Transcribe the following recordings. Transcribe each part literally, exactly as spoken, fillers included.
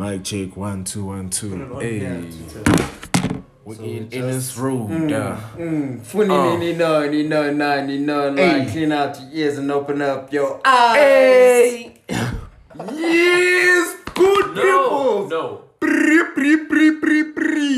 Mic check, one, two, one, two. Hey. We're So in, just, in this road. Mm, uh, mm, funny, oh. ni, no, ni, no, nah, ni, no, Hey. like, clean out your ears and open up your eyes. Hey! Yes! Good No, people! no. Pre, pre, pre, pre, pre.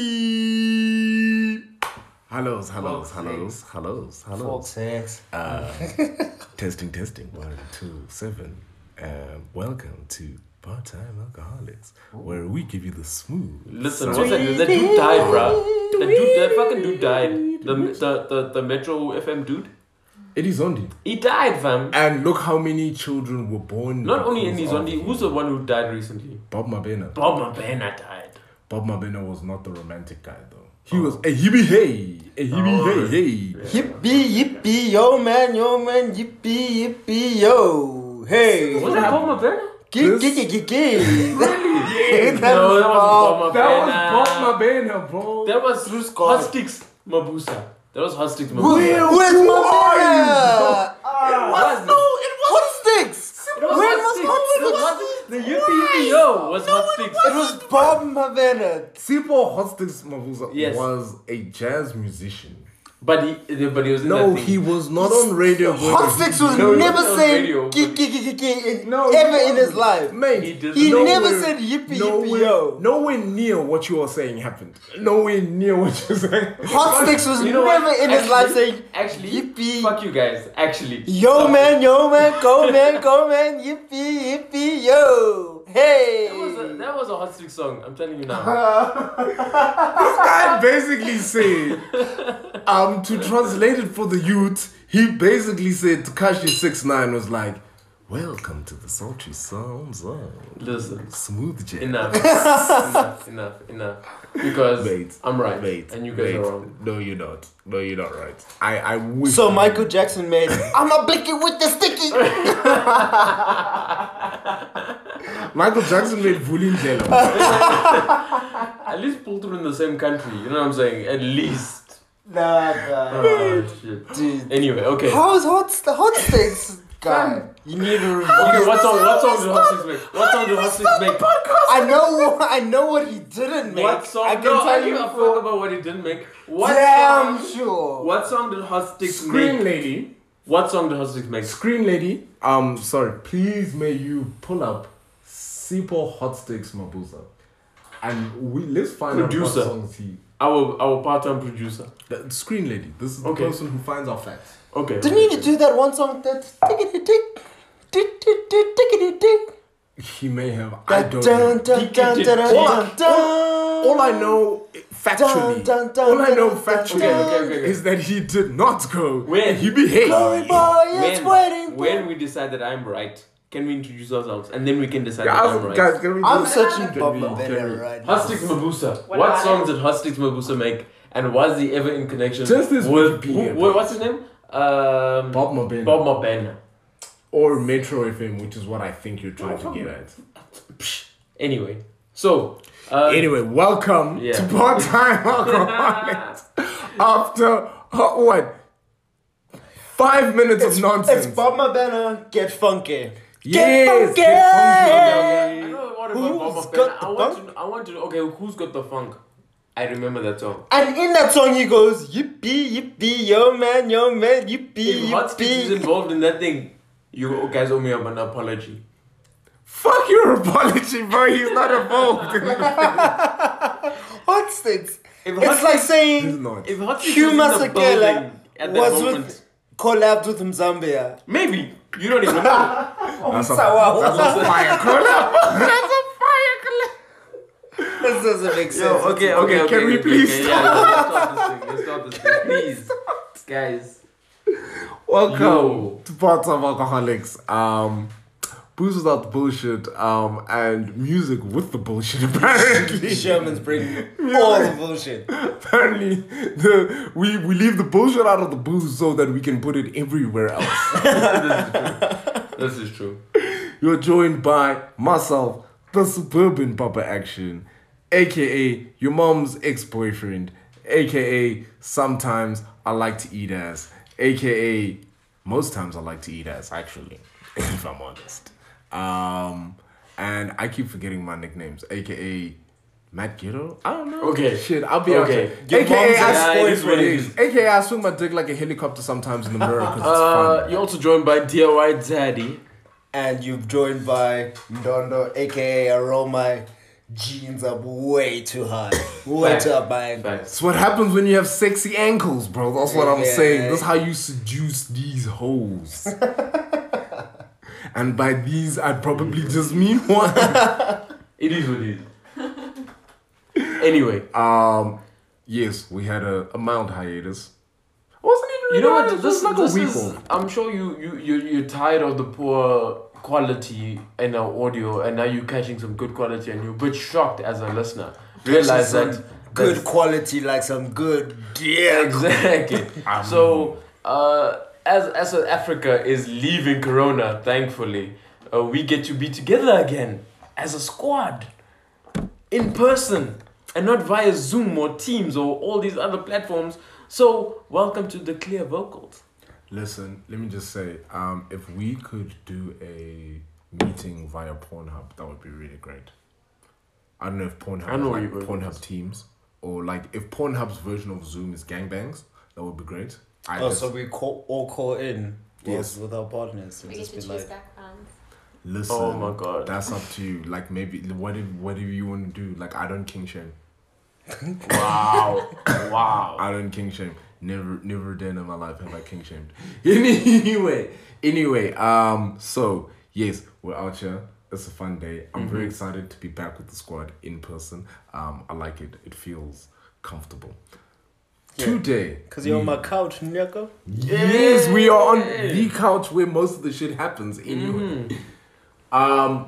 Hellos, hellos, Fuck's hellos, hellos, hellos. sex. Uh, testing, testing. One, two, seven. Um, welcome to Part-Time Alcoholics, where we give you the smooth. Listen, what's that? That dude died, bruh. That dude, that fucking dude died. The the the, the Metro F M dude. It is Zondi. He died, fam. And look how many children were born. Not only in because his of Zondi, who's the one who died recently? Bob Mabena. Bob Mabena died. Bob Mabena was not the romantic guy, though. He was a hippie hey, a hippie Oh, hey hey. yeah. Yippee, yippee, yo, man, yo, man, yippee, yippee, yo. Hey. Was that Bob Mabena? Gig, gig, gig, gig, gig. Really? That No, was that was Bob. Bob That was Mabena. Bob Mabena, bro. That was Bruce Scott. Hustix Mabusa. That was Hustix Who, Mabusa. where's Who my are you, man? What? No, it was Hot sticks. It was Where Hot was Sticks. Hot It was Hot Sticks? Sticks. The Yippee Yo was Hot Sticks. It was Bob Mavena. Sipo Hostix Mavuza Yes. was a jazz musician. But he, but he was in No, that thing. he was not on radio. Hot sticks was No, he never wasn't on saying radio, ki but- ki ki ki ki No, he ever in his wasn't. life. Mate, He didn't. He nowhere- never said yippee nowhere, yippee yo. Nowhere near what you are saying happened. Nowhere near what you're saying. Hot sticks was You know never what? in his life Actually- saying Actually, yippee. fuck you guys. Actually, Yo Fuck man, yo man, go man, go man, yippee yippee yo. Hey. That was a, that was a Hot Sticks song. I'm telling you now. This guy basically said, um, to translate it for the youth, he basically said Tekashi six nine was like, welcome to the sultry sounds of Listen, smooth jazz. enough, enough, enough, enough. Because Mate, I'm right, mate, and you guys mate. are wrong. No, you're not. No, you're not right. I, I wish. So Michael Jackson made I'm a blicky with the sticky. Michael Jackson made Vulindlela. At least pull through in the same country. You know what I'm saying? At least. Nah, nah. Oh shit. Dude. Anyway, okay. How's hot st- hot sticks? God, you need to review. Okay, what song? What song did Hot Sticks make? What song did Hot Sticks make? I know, I know what he didn't make. What song? I can no, tell I you give a fuck for about what he didn't make. What damn song? sure. What song did Hot Sticks Screen make? lady. What song did Hot Sticks make? Screen lady. Um, sorry. Please may you pull up Sipo Hot Sticks Mabuza. And we let's find Producer. out what songs he. Our our part-time producer. The screen lady. This is the Okay. person who finds our facts. Okay. Didn't he do that one song that tickety tick, tick tick tick tickety tick? He may have. I don't Dun know. dun dun dun dun All I- dun dun. All I know factually, Dun, dun, dun, all I know dun, factually dun, Okay, okay, okay. is that he did not go. When? He behaved. Glory boy is when, waiting. when we decide that I'm right, can we introduce ourselves and then we can decide Yeah, that I I'm was- right. guys, can we I'm just- searching can Bob we- Mabena can we- right Hot now. Sticks Mabusa. What What about songs it? did Hot Sticks Mabusa make? And was he ever in connection Just this with Wikipedia who, who- what's his name? Um, Bob Mabena. Bob Mabena. Or Metro F M, which is what I think you're trying to get at. Anyway, so uh, Anyway, welcome Yeah. to Part-Time Alcoholics. After, uh, what? Five minutes It's, of nonsense. it's Bob Mabena, get funky. Yes, funky! get funky. I know what about Who's Bob got Mabena. the I want funk? to. I want to. Okay, who's got the funk? I remember that song. And in that song he goes, yippee, yippee, yo man, yo man, yippee, If Hot Sticks is yippee. involved in that thing, you guys owe me up an apology. Fuck your apology, bro. He's not involved. Hot sticks. If It's Hot like He's saying not. If Hot Sticks Hugh was in the Masekela building at that was moment, with, collabed with Mzambia. maybe you don't even know. That's a, Sawa. that's a fire collab. That's a fire collab. This doesn't make sense. Yo, okay, okay, okay. can we okay, please okay, yeah, let's stop this thing. Let's stop this thing, please, guys. Welcome Yo. to Part-Time Alcoholics. Um, booze without the bullshit. Um, and music with the bullshit. Apparently, Sherman's bringing all the bullshit. apparently, the we we leave the bullshit out of the booze so that we can put it everywhere else. This is true. You're joined by myself, the Suburban Papa Action, aka your mom's ex-boyfriend, aka sometimes I like to eat ass, aka most times I like to eat ass actually, if I'm honest. Um, and I keep forgetting my nicknames, aka Matt Ghetto. I don't know. Okay. Shit, I'll be Okay. okay. Your A K mom's A, a I, Yeah, it is what it A is. K A I swing my dick like a helicopter sometimes in the mirror because it's Uh, fun. you're also joined by D I Y Zaddy. And you've joined by Ndondo, aka I roll my jeans up way too high. Way Facts. too up my ankles. Facts. It's what happens when you have sexy ankles, bro. That's what I'm Yeah. saying. That's how you seduce these hoes. And by these, I'd probably just mean one. It is what it is. Anyway, Um, yes, we had a, a mild hiatus. It wasn't even. you know really what? hiatus, This, it was like this a week is. off. I'm sure you you you you're tired of the poor quality in our audio, and now you're catching some good quality, and you're a bit shocked as a listener. Realize Some that good that- quality, like some good dick. Exactly. So, uh, as as South Africa is leaving Corona, thankfully, uh, we get to be together again as a squad, in person, and not via Zoom or Teams or all these other platforms. So, welcome to the Clear Vocals. Listen, let me just say, um, if we could do a meeting via Pornhub, that would be really great. I don't know if Pornhub I know is where like you're going with Pornhub this. Teams, or like if Pornhab's version of Zoom is gangbangs, that would be great. I Oh, just, so we call, all call in Yes. with, with our partners and We get just to be choose like, backgrounds. listen. Oh my God. That's up to you. Like maybe what if what do you want to do? Like I don't king shame. Wow. Wow. I don't king shame. Never never a day in my life have I king shamed. Anyway, anyway, um, so yes, we're out here. It's a fun day. I'm very excited to be back with the squad in person. Um, I like it. It feels comfortable. Yeah. Today, because you're on we- my couch, nigga. Yes, we are on the couch where most of the shit happens anyway. Um,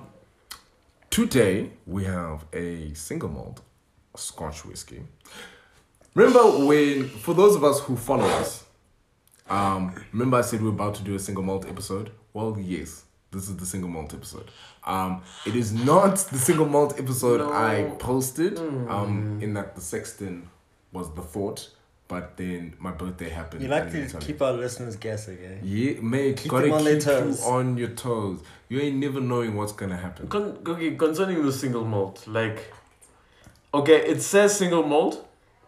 today we have a single malt Scotch whiskey. Remember when, for those of us who follow us, um, remember I said we we're about to do a single malt episode? Well, yes, this is the single malt episode. Um, it is not the single malt episode No. I posted. Um, in that the sexton was the thought, but then my birthday happened. You like and to then something- keep our listeners guessing, eh? Yeah, mate, Keep gotta them on their keep toes. you on your toes. You ain't never knowing what's gonna happen. Con- okay, concerning the single malt, like, okay, it says single malt.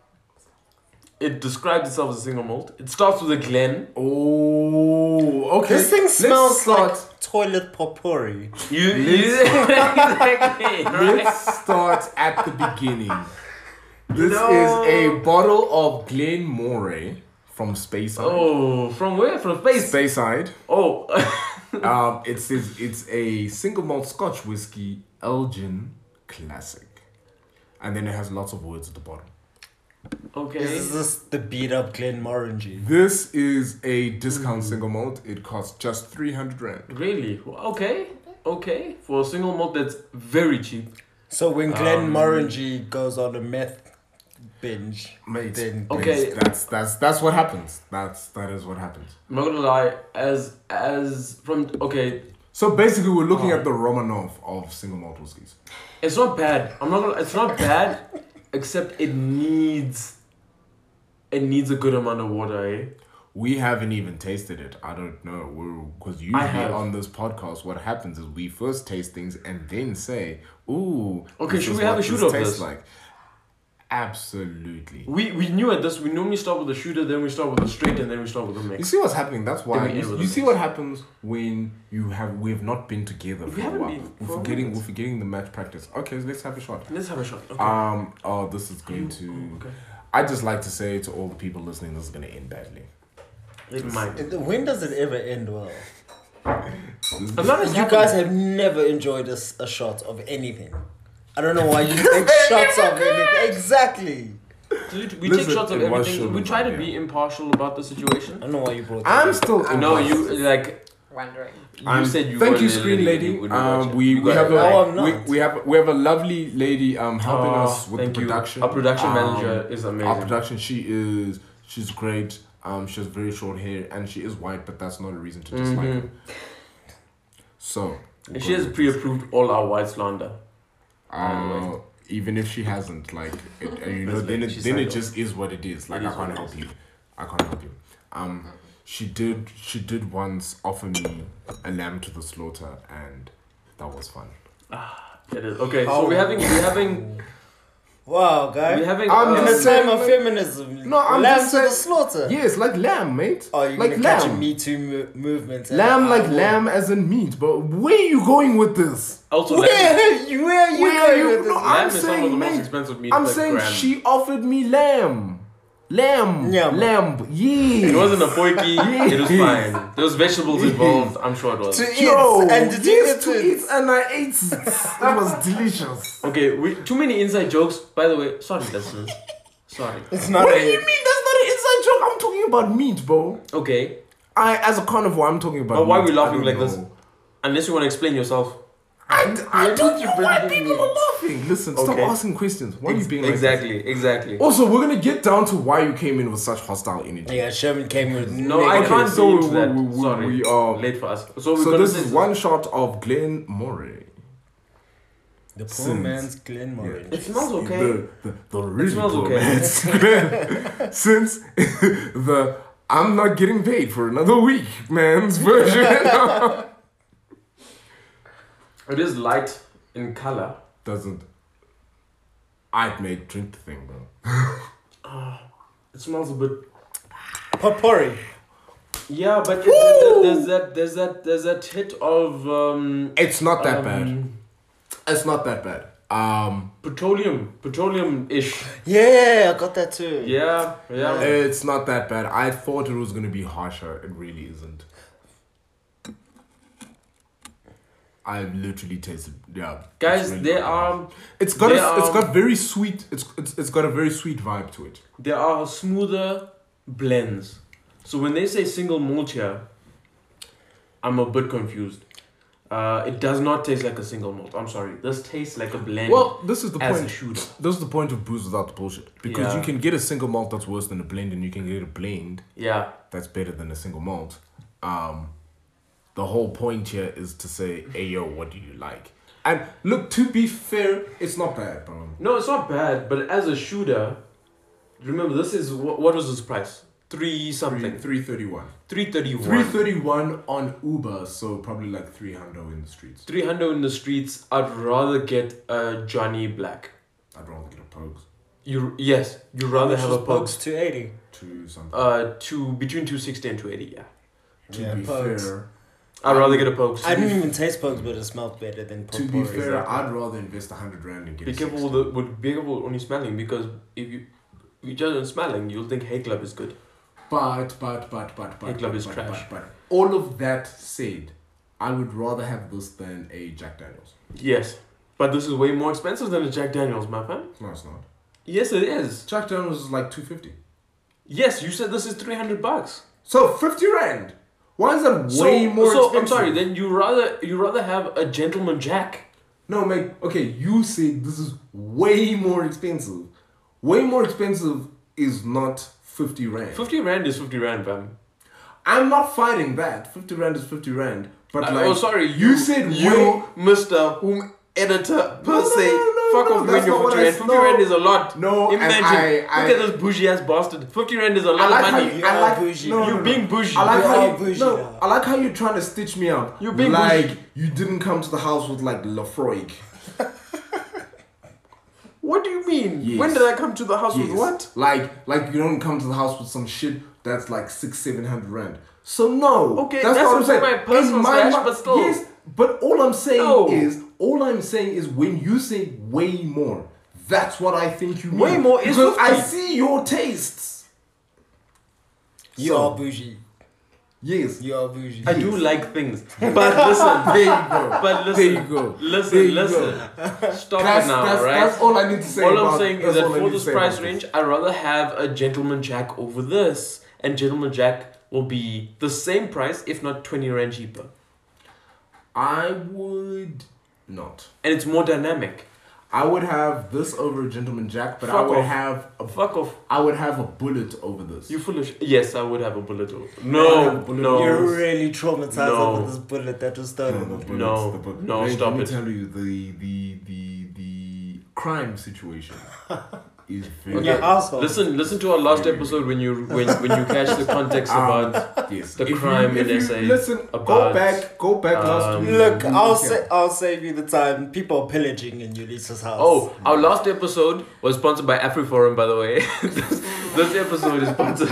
It describes itself as a single malt. It starts with a Glen. Oh, okay. This thing Let's smells start. like toilet potpourri. You, you exactly, right? Let's start at the beginning. This No. is a bottle of Glenmorangie from Speyside. Oh, from where? From space. Speyside. Oh, Um, it says it's a single malt Scotch whiskey, Elgin Classic, and then it has lots of words at the bottom. okay. Is this the beat up Glenmorangie? This is a discount single malt. It costs just three hundred rand. Really? Okay. Okay. For a single malt that's very cheap. So when Um, Glenmorangie goes on a meth binge, Mate, then Okay. that's that's that's what happens. That's that is what happens. I'm not gonna lie. As as from okay, So basically, we're looking Oh. at the Romanov of single malt whiskies. it's not bad. I'm not gonna. It's not bad, except it needs. It needs a good amount of water, eh? We haven't even tasted it. I don't know. We're because I usually have. on this podcast, what happens is we first taste things and then say, "Ooh, Okay, this should is we have what a shoot this of tastes this? like?" Absolutely. We we knew at this. We normally start with the shooter, then we start with the straight, and then we start with the You mix. see what's happening? That's why Then we end you, with you the see mix. what happens when you have we've not been together We for a haven't while. been for We're a forgetting minute. we're forgetting the match practice. Okay, let's have a shot. Let's have a shot. Okay. Um. Oh, this is going to. okay. I just like to say to all the people listening, this is going to end badly. It might. It- when does it ever end well? I'm not as You guys have never enjoyed a, s- a shot of anything. I don't know why you take shots of anything. Exactly. We take Listen, shots of it was everything. shown We try to about, be yeah. impartial about the I situation. don't know why you brought that I'm up. still. No, you like Wondering. you I'm- said you. Thank were you, the screen lady. you wouldn't watch Um, it. we, You we got have it a right. No, I'm we, not. we have we have a lovely lady um helping Oh, us with thank the you. production. Our production Um, manager is amazing. Our production, she is she's great. Um, she has very short hair and she is white, but that's not a reason to dislike Mhm. her. So And she has pre-approved all our white slander. Uh, even if she hasn't, like, it, uh, you know, That's then like it she then signed it off. just is what it is. Like, It I is can't what it help is. you. I can't help you. Um, she did she did once offer me a lamb to the slaughter, and that was fun. It is. Okay, so Oh. we're having we're having Wow, guy. we're having I'm In um, a just time saying, of like- feminism, No, I'm lamb just to the saying- slaughter. Yes, like lamb, mate. Oh, you're like gonna catch a lamb. Me Too mo- movement. and Lamb I like will- lamb as in meat. But where are you going with this? also lamb, Where, you- where are you Where are going you- with this? no, lamb I'm is some of saying, the most mate, expensive meat I'm per saying gram. she offered me lamb. Lamb. Lamb. Lamb. Yeah. It wasn't a poiki. It was fine. There was vegetables involved. I'm sure it was. To eat, Yo, and did you yes, get to it? eat, and I ate it. It was delicious. Okay, we, too many inside jokes. By the way, sorry, listeners. Sorry. It's not What do a- you mean? That's not an inside joke. I'm talking about meat, bro. Okay, I, as a carnivore, I'm talking about. but why are meat. we I laughing don't like this? know. Unless you want to explain yourself. I, I Where don't did you know bring why the people meat? are laughing. Listen, stop Okay. asking questions. Why are you Ex- being like exactly, exactly. this? Also, we're gonna get down to why you came in with such hostile energy. Yeah, Sherman came with No, I Okay, can't so go into we- that. we- we- Sorry, we are- late for us. So we're So gonna this say is one shot of Glen Moray. the poor Sins. man's Glenmorangie. It smells okay. The, the, the really smells poor okay. man's Glen. Since the I'm not getting paid for another week, man's version It is light in color. doesn't. I'd make drink the thing, bro. It smells a bit. Potpourri. Yeah, but it, it, there's that there's that there's that hit of um, It's not that bad. um, It's not that bad. Um, petroleum petroleum ish. Yeah, I got that too. Yeah, yeah. it's not that bad. I thought it was gonna be harsher. It really isn't. I literally tasted, yeah. Guys, it's really there not are bad. It's got there a, it's are- got very sweet. It's, it's it's got a very sweet vibe to it. there are smoother blends. So when they say single malt here, I'm a bit confused. Uh, it does not taste like a single malt. I'm sorry. This tastes like a blend. Well, this is the as a point. shooter. This is the point of booze without the bullshit. Because Yeah. you can get a single malt that's worse than a blend, and you can get a blend Yeah. that's better than a single malt. Um, the whole point here is to say, hey yo, what do you like? And look, to be fair, it's not bad, bro. No, it's not bad, but as a shooter, remember this is what, what was this price? Three something. Three thirty one. Three thirty one. Three thirty one on Uber, so probably like three hundred in the streets. Three hundred in the streets. I'd rather get a Johnny Black. I'd rather get a Pogues. You yes, you'd rather have a Pogues. two eighty. To something. Uh, two between two sixty and two eighty. Yeah, to Yeah, be Pogues. fair, I'd rather get a Pogues. I didn't even taste Pogues, but it smelled better than to Potpourri. be fair, I'd rather invest a hundred rand and get Be a careful sixty. with the with be careful only smelling because if you if you judge on smelling, you'll think Hay Club is good. But, but, but, but, but, Hey, Club but, is but, trash. but, but, all of that said, I would rather have this than a Jack Daniels. Yes, but this is way more expensive than a Jack Daniels, my friend. No, it's not. Yes, it is. Jack Daniels is like two fifty. Yes, you said this is three hundred bucks. So fifty rand. Why is that So, way more so expensive? I'm sorry. Then you rather you rather have a Gentleman Jack. No, mate. Okay, you said this is way more expensive. Way more expensive is not fifty rand. Fifty rand is fifty rand, fam. I'm not fighting that. fifty rand is fifty rand. But Uh, like, oh, sorry. you, said you, way. Mister Whom editor per No, no, se. no, no, Fuck no, off that's with your not what fifty I rand. s- Fifty no. rand is a lot. No, and Imagine. I- Look I- at this bougie ass bastard. Fifty rand is a I lot like of how money. you, You I are like, bougie. no, no, You no, being no. bougie. I like You how are you, bougie no, now. I like how you're trying to stitch me up. You being like bougie. you didn't come to the house with like Lafroig. What do you mean? Yes. When did I come to the house Yes. with what? Like, like you don't come to the house with some shit that's like six, seven hundred rand. So no. Okay, that's, that's what I'm for saying. my personal In my stash, mi- but still. Yes, but all I'm saying No. is, all I'm saying is, when you say way more, that's what I think you mean. Way more is because I fifty. see your tastes. You So, are bougie. Yes. You are bougie. I do like things, but listen. There you go. But listen. There you go. Listen, There you listen. go. Stop That's, it now, that's, right? that's all I need to say. All about, I'm saying is that's that all I for need to this say price about range, I'd rather have a Gentleman Jack over this. And Gentleman Jack will be the same price, if not twenty rand cheaper. I would not. And it's more dynamic. I would have this over a Gentleman Jack, but I Fuck would off. have a, Fuck off. I would have a bullet over this. You foolish. Yes, I would have a bullet over. I would have No, a bullet no. You're really traumatized No. over this bullet that just started. No, the bullets, No, the bu- no, Wait, stop let me it. tell you the the the the crime situation. is In very. your household. Listen, listen to our last episode when you when when you catch the context about Um, yes. the If you- crime if in you S A. Listen, go about, back, go back last um, week. Look, You- I'll yeah. say I'll save you the time. People are pillaging in Ulisa's house. Oh, our last episode was sponsored by AfriForum, by the way. this, this episode is sponsored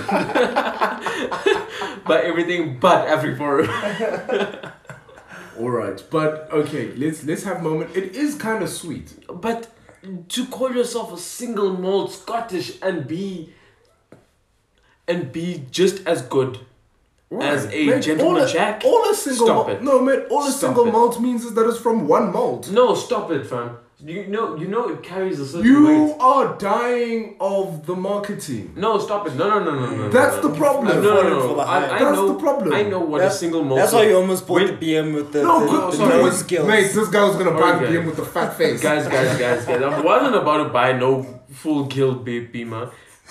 by everything but AfriForum. All right, but okay, let's let's have a moment. It is kind of sweet. But to call yourself a single malt Scottish and be and be just as good as a Mate, gentleman all a, Jack. All a single Stop malt. it. No, man. All a Stop single it. malt means is that it's from one malt. No, stop it, fam. You know, you know, it carries a certain You weight. are dying of the marketing. No, stop it. No, no, no, no, no. That's no, the no. problem. No, no, no. Falling for no. the I, hype. I That's know, the problem. I know what That's, a single malt. that's why you almost bought Wait. the B M with the, No, the, good. the sorry, nose skills. mate. This guy was gonna buy Okay. the B M with the fat face. Guys, guys, guys, guys. I wasn't about to buy no full kill be- beamer.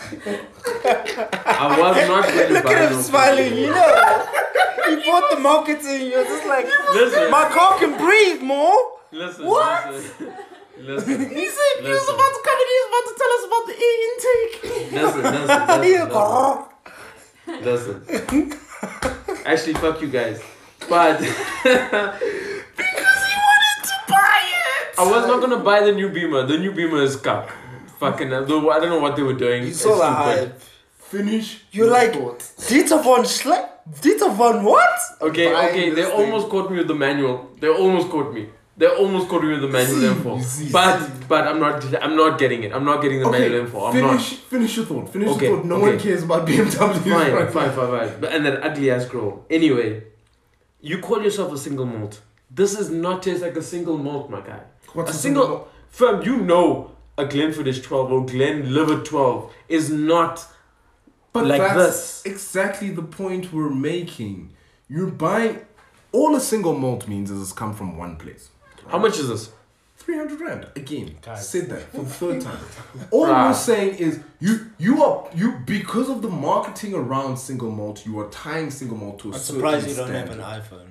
I was not going to Look buy at him no smiling, you know. He bought the marketing. You're just like, Listen, my car can breathe more. listen, What? listen. Listen. He said he was Listen. about to come in. He was about to tell us about the air intake. Listen, listen, listen, listen. Actually, fuck you guys. But Because he wanted to buy it. I was not gonna buy the new Beamer. The new Beamer is cuck. Fucking, I don't know what they were doing. You It's saw the stupid. hype. Finish. You're your like, thought. Dieter von Schleck? Dieter von what? Okay, Buying okay, they this thing. almost caught me with the manual. They almost caught me. They almost caught me with the manual See, info. see, But see. but I'm not I'm not getting it. I'm not getting the Okay, manual info. I'm finish. not. Finish your thought. Finish Okay, your thought. No okay. one cares about B M W. Fine, fine, fine, fine. But and that ugly ass girl. Anyway, you call yourself a single malt. This is not taste like a single malt, my guy. What's a a single, single fam, you know a Glenfiddich twelve or Glenlivet twelve is not But like that's this. exactly the point we're making. You're buying. All a single malt means is it's come from one place. How much is this? Three hundred rand again. Guys. Said that for the third time. All Bruh. we're saying is you you are you because of the marketing around single malt, you are tying single malt to a I'm certain surprised you don't have standard. an iPhone.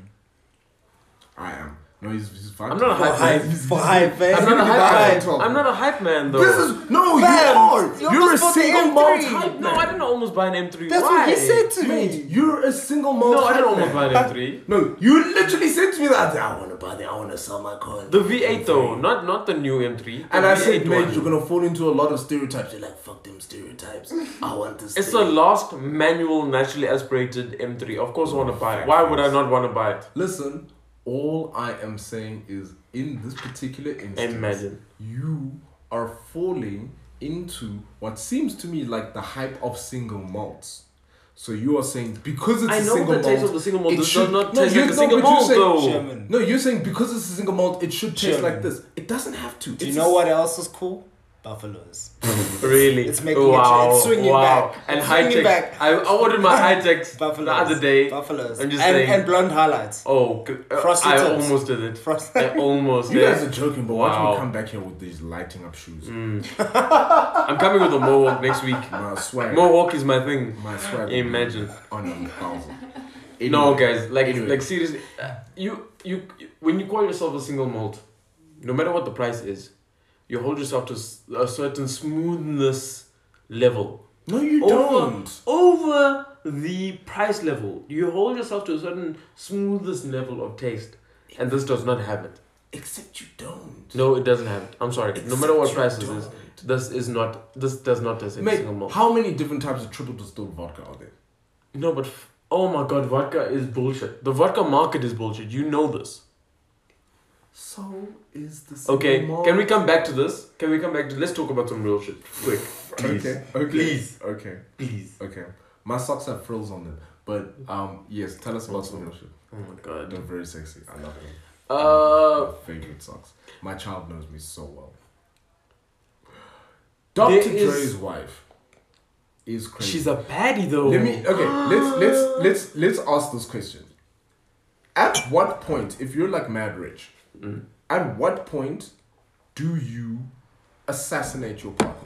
I am. No, he's, he's fine. I'm not a For hype hype, man. for hype, man. I'm not a gonna hype buy man. an iPhone. I'm not a hype man though. This is no, you Fam, are. you You're a almost bought the single M malt three. hype no, man. I didn't almost buy an M three. That's Why? what he said to Mate, me. you're a single malt. No, I didn't hype almost man. buy an M three. No, you literally said to me that I want to buy the, I want to sell my car. The V eight though, not not the new M three. And the I V said, eight mate, one. you're gonna fall into a lot of stereotypes. You're like, fuck them stereotypes. I want this. It's thing. the last manual, naturally aspirated M three. Of course, I want to buy it. Why would I not want to buy it? Listen, all I am saying is, in this particular instance, Imagine. you are falling into what seems to me like the hype of single malts. So you are saying because it's I a know single the malt, taste of the single malt it does should- not no, taste you- like a no, single but you're malt saying- though. Sherman. No, you're saying because it's a single malt, it should taste Sherman. like this. It doesn't have to. Do you It's know a- what else is cool? Buffaloes. Really? It's making it- wow, it's swinging wow. back. And It's high swinging tech. back. I, I ordered my high tech Buffaloes. the other day. Buffaloes. I'm just and, saying. and blonde highlights. Oh, g- uh, Frosted I tips. almost did it. Frost- I almost You did. guys are joking, but watch Wow. me come back here with these lighting up shoes. I'm coming with a mohawk next week. My swag. Mohawk is my thing. My swag. Imagine. On a thousand. No, Anyway, guys, like, anyway. like seriously, uh, you, you, when you call yourself a single malt, no matter what the price is, you hold yourself to s- a certain smoothness level. No, you Over, don't. over the price level, you hold yourself to a certain smoothness level of taste, and this does not have it. Except you don't. No, it doesn't have it. I'm sorry. no matter what Except price you it is, don't. this is not. This does not taste like a Mate, single malt. how many different types of triple distilled vodka are there? No, but f- oh my god, vodka is bullshit. The vodka market is bullshit. You know this. So is the single Okay, malt. can we come back to this? Can we come back to let's talk about some real shit quick, please, Okay. Okay. Please. Okay. please. Okay. My socks have frills on them, but um, yes. Tell us about some real shit. Oh my god. They're very sexy. I love them. Uh, My favorite socks. My child knows me so well. Doctor There is- Dre's wife is crazy. she's a baddie though. Let me okay. Let's let's let's let's ask this question. At what point, if you're like mad rich, Mm. at what point do you assassinate your partner?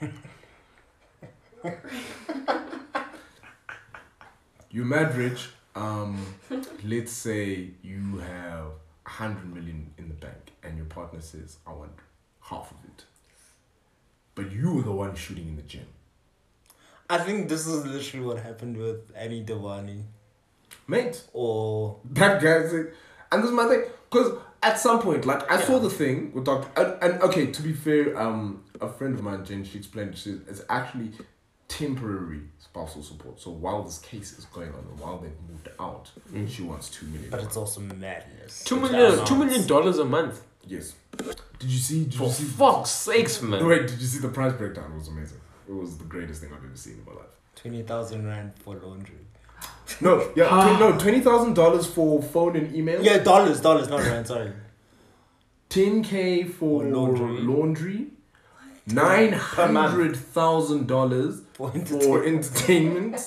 You're mad rich. Um, let's say you have a hundred million in the bank, and your partner says, "I want half of it." but you were the one shooting in the gym. I think this is literally what happened with Annie Devani. Mate, Or that guy's like, and this is my thing, because at some point, like, I Yeah. saw the thing with Doctor and, and okay, to be fair, um, a friend of mine, Jen, she explained, she said it's actually temporary spousal support. So while this case is going on and while they've moved out, Mm. she wants two million. but it's also madness. Two It's million, amounts. two million dollars a month. Yes. Did you see? Did For you see? fuck's sakes, No, man. wait, did you see the price breakdown? It was amazing. It was the greatest thing I've ever seen in my life. twenty thousand rand for laundry. No, yeah, tw- no, twenty thousand dollars for phone and email. Yeah, dollars, dollars, not rand, sorry. ten k for For laundry. laundry. Nine hundred thousand dollars For for entertainment.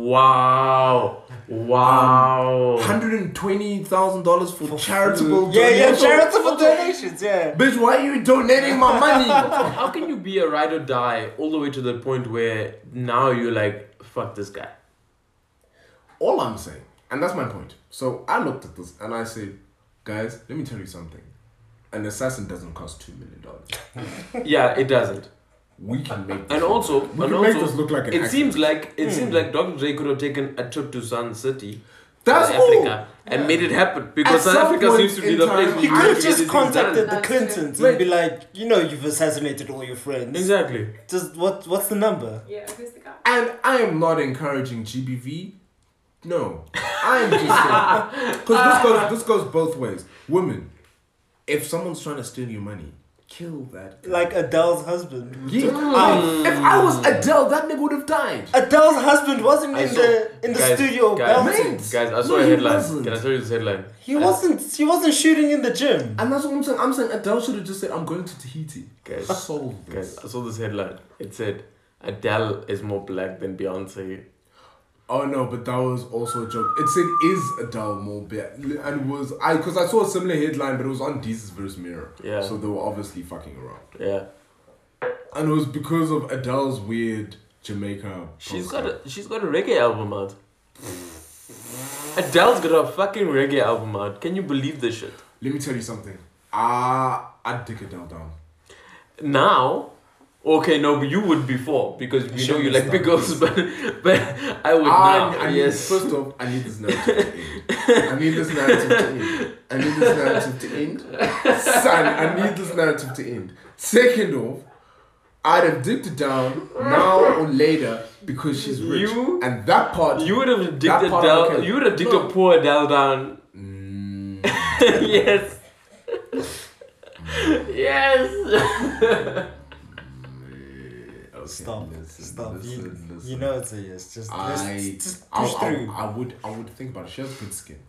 Wow. Wow. One hundred and twenty thousand dollars for, For charitable. food. Yeah, yeah, donations. charitable donations, yeah. Bitch, why are you donating my money? How can you be a ride or die all the way to the point where now you're like, fuck this guy? All I'm saying, and that's my point. So I looked at this and I said, guys, let me tell you something. An assassin doesn't cost two million dollars. Yeah, it doesn't. We can make this And look- also, we and can make also, this look like an it accident. seems like it Hmm. seems like Doctor Dre could have taken a trip to Sun City, That's South all. Africa, and made it happen because At South some Africa point seems to be in the time- place where He you could really have get just these things contacted done. the That's Clintons true. and be like, you know, you've assassinated all your friends. Exactly. Just what? What's the number? Yeah, who's the guy? And I am not encouraging G B V. No, I am just saying because this goes this goes both ways. Women, if someone's trying to steal your money, kill that guy. Like Adele's husband. Yeah, I- if I was Adele, that nigga would have died. Adele's husband wasn't I in saw- the in the guys, studio guys, belting. Mate. Guys, I saw No, a he headline. wasn't. Can I tell you this headline? He wasn't. He wasn't shooting in the gym. And that's what I'm saying. I'm saying Adele should have just said, "I'm going to Tahiti." Guys, Solve guys, this. I saw this headline. It said Adele is more black than Beyonce. Oh no, but that was also a joke. It said, "Is Adele more bad?" And it was I because I saw a similar headline, but it was on Jesus versus Mirror. Yeah. So they were obviously fucking around. Yeah. And it was because of Adele's weird Jamaica. She's postcard. got a she's got a reggae album out. Adele's got a fucking reggae album out. Can you believe this shit? Let me tell you something. Ah, I'd dick Adele down. Now, okay, no, but you would before because you know Should you be like big starting. girls, but but I would I, now. I need, yes. First off, I need this narrative to end. I need this narrative to end. I need this narrative to end. Son, I need this narrative to end. Second off, I'd have dicked it down now or later because she's rich. You- and that part. You would have dicked That part Adele. okay. You would have dicked No. a poor Adele down. Mm, Yes. Yes. okay, Stop. listen, Stop. listen, you, listen. you know it's a yes. Just, let's I, just I, push I, through. I would, I would think about it. She has good skin.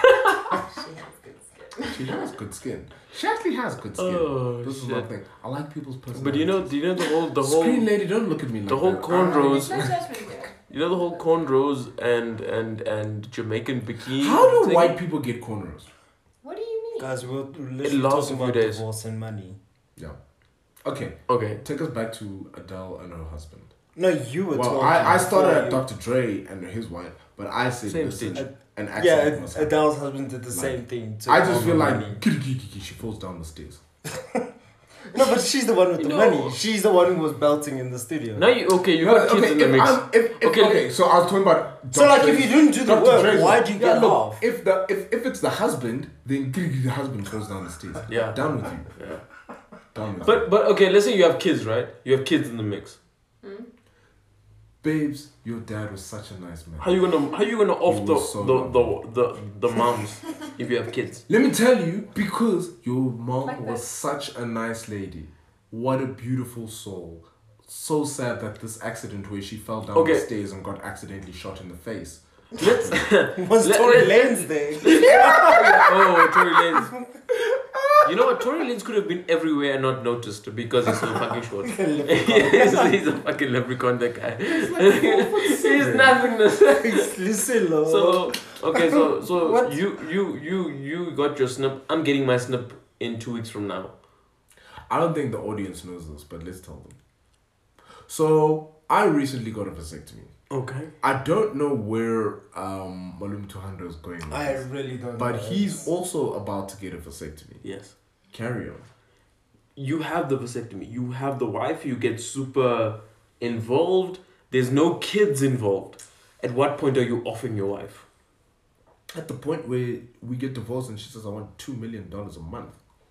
She has good skin. She has good skin. She actually has good skin. Oh, this is shit. one thing. I like people's personalities. But you know, do you know the whole the Screen whole lady, don't look at me like the whole that. cornrows. No judgment there. you know the whole cornrows and and and Jamaican bikini. How do thing? white people get cornrows? What do you mean? Guys, we're It literally lasts talking a few about days. divorce and money. Yeah. Okay, Okay. take us back to Adele and her husband. No, you were Well, talking. I, I started before at you- Doctor Dre and his wife, but I said, Same listen, stage. an Yeah, accident must Ad- happen. Adele's husband did the Like, same thing. to I all just the feel like money. she falls down the stairs. No, but she's the one with You the know- money. She's the one who was belting in the studio. Now you okay? You No, got kids okay, in the if mix. I'm- if, if, Okay. okay, so I was talking about. So, like, if you didn't do the Doctor work, Dre's why one. do you Yeah, get look, half? If the if, if it's the husband, then the husband falls down the stairs. Yeah. Down with you. Yeah. Down with you. But but okay, let's say you have kids, right? You have kids in the mix. Babes, your dad was such a nice man. How you gonna how you gonna off He the was so the, lovely. the the the moms if you have kids? Let me tell you, because your mom Like was this. such a nice lady. What a beautiful soul. So sad that this accident where she fell down Okay. the stairs and got accidentally shot in the face. Let's Was Let- Tory let- Lanez there? oh Tory Lanez. You know what? Tory Lanez could have been everywhere and not noticed because he's so fucking short. he's, he's a fucking leprechaun. That guy. he's nothingness. Listen, Lord. So okay, so so What? you you you you got your snip. I'm getting my snip in two weeks from now. I don't think the audience knows this, but let's tell them. So, I recently got a vasectomy. Okay. I don't know where um, Malum Tuhando is going with I this, really don't know. but he's also about to get a vasectomy. Yes. Carry on. you have the vasectomy, you have the wife, you get super involved, there's no kids involved. At what point are you offing your wife? At the point where we get divorced and she says, I want two million dollars a month.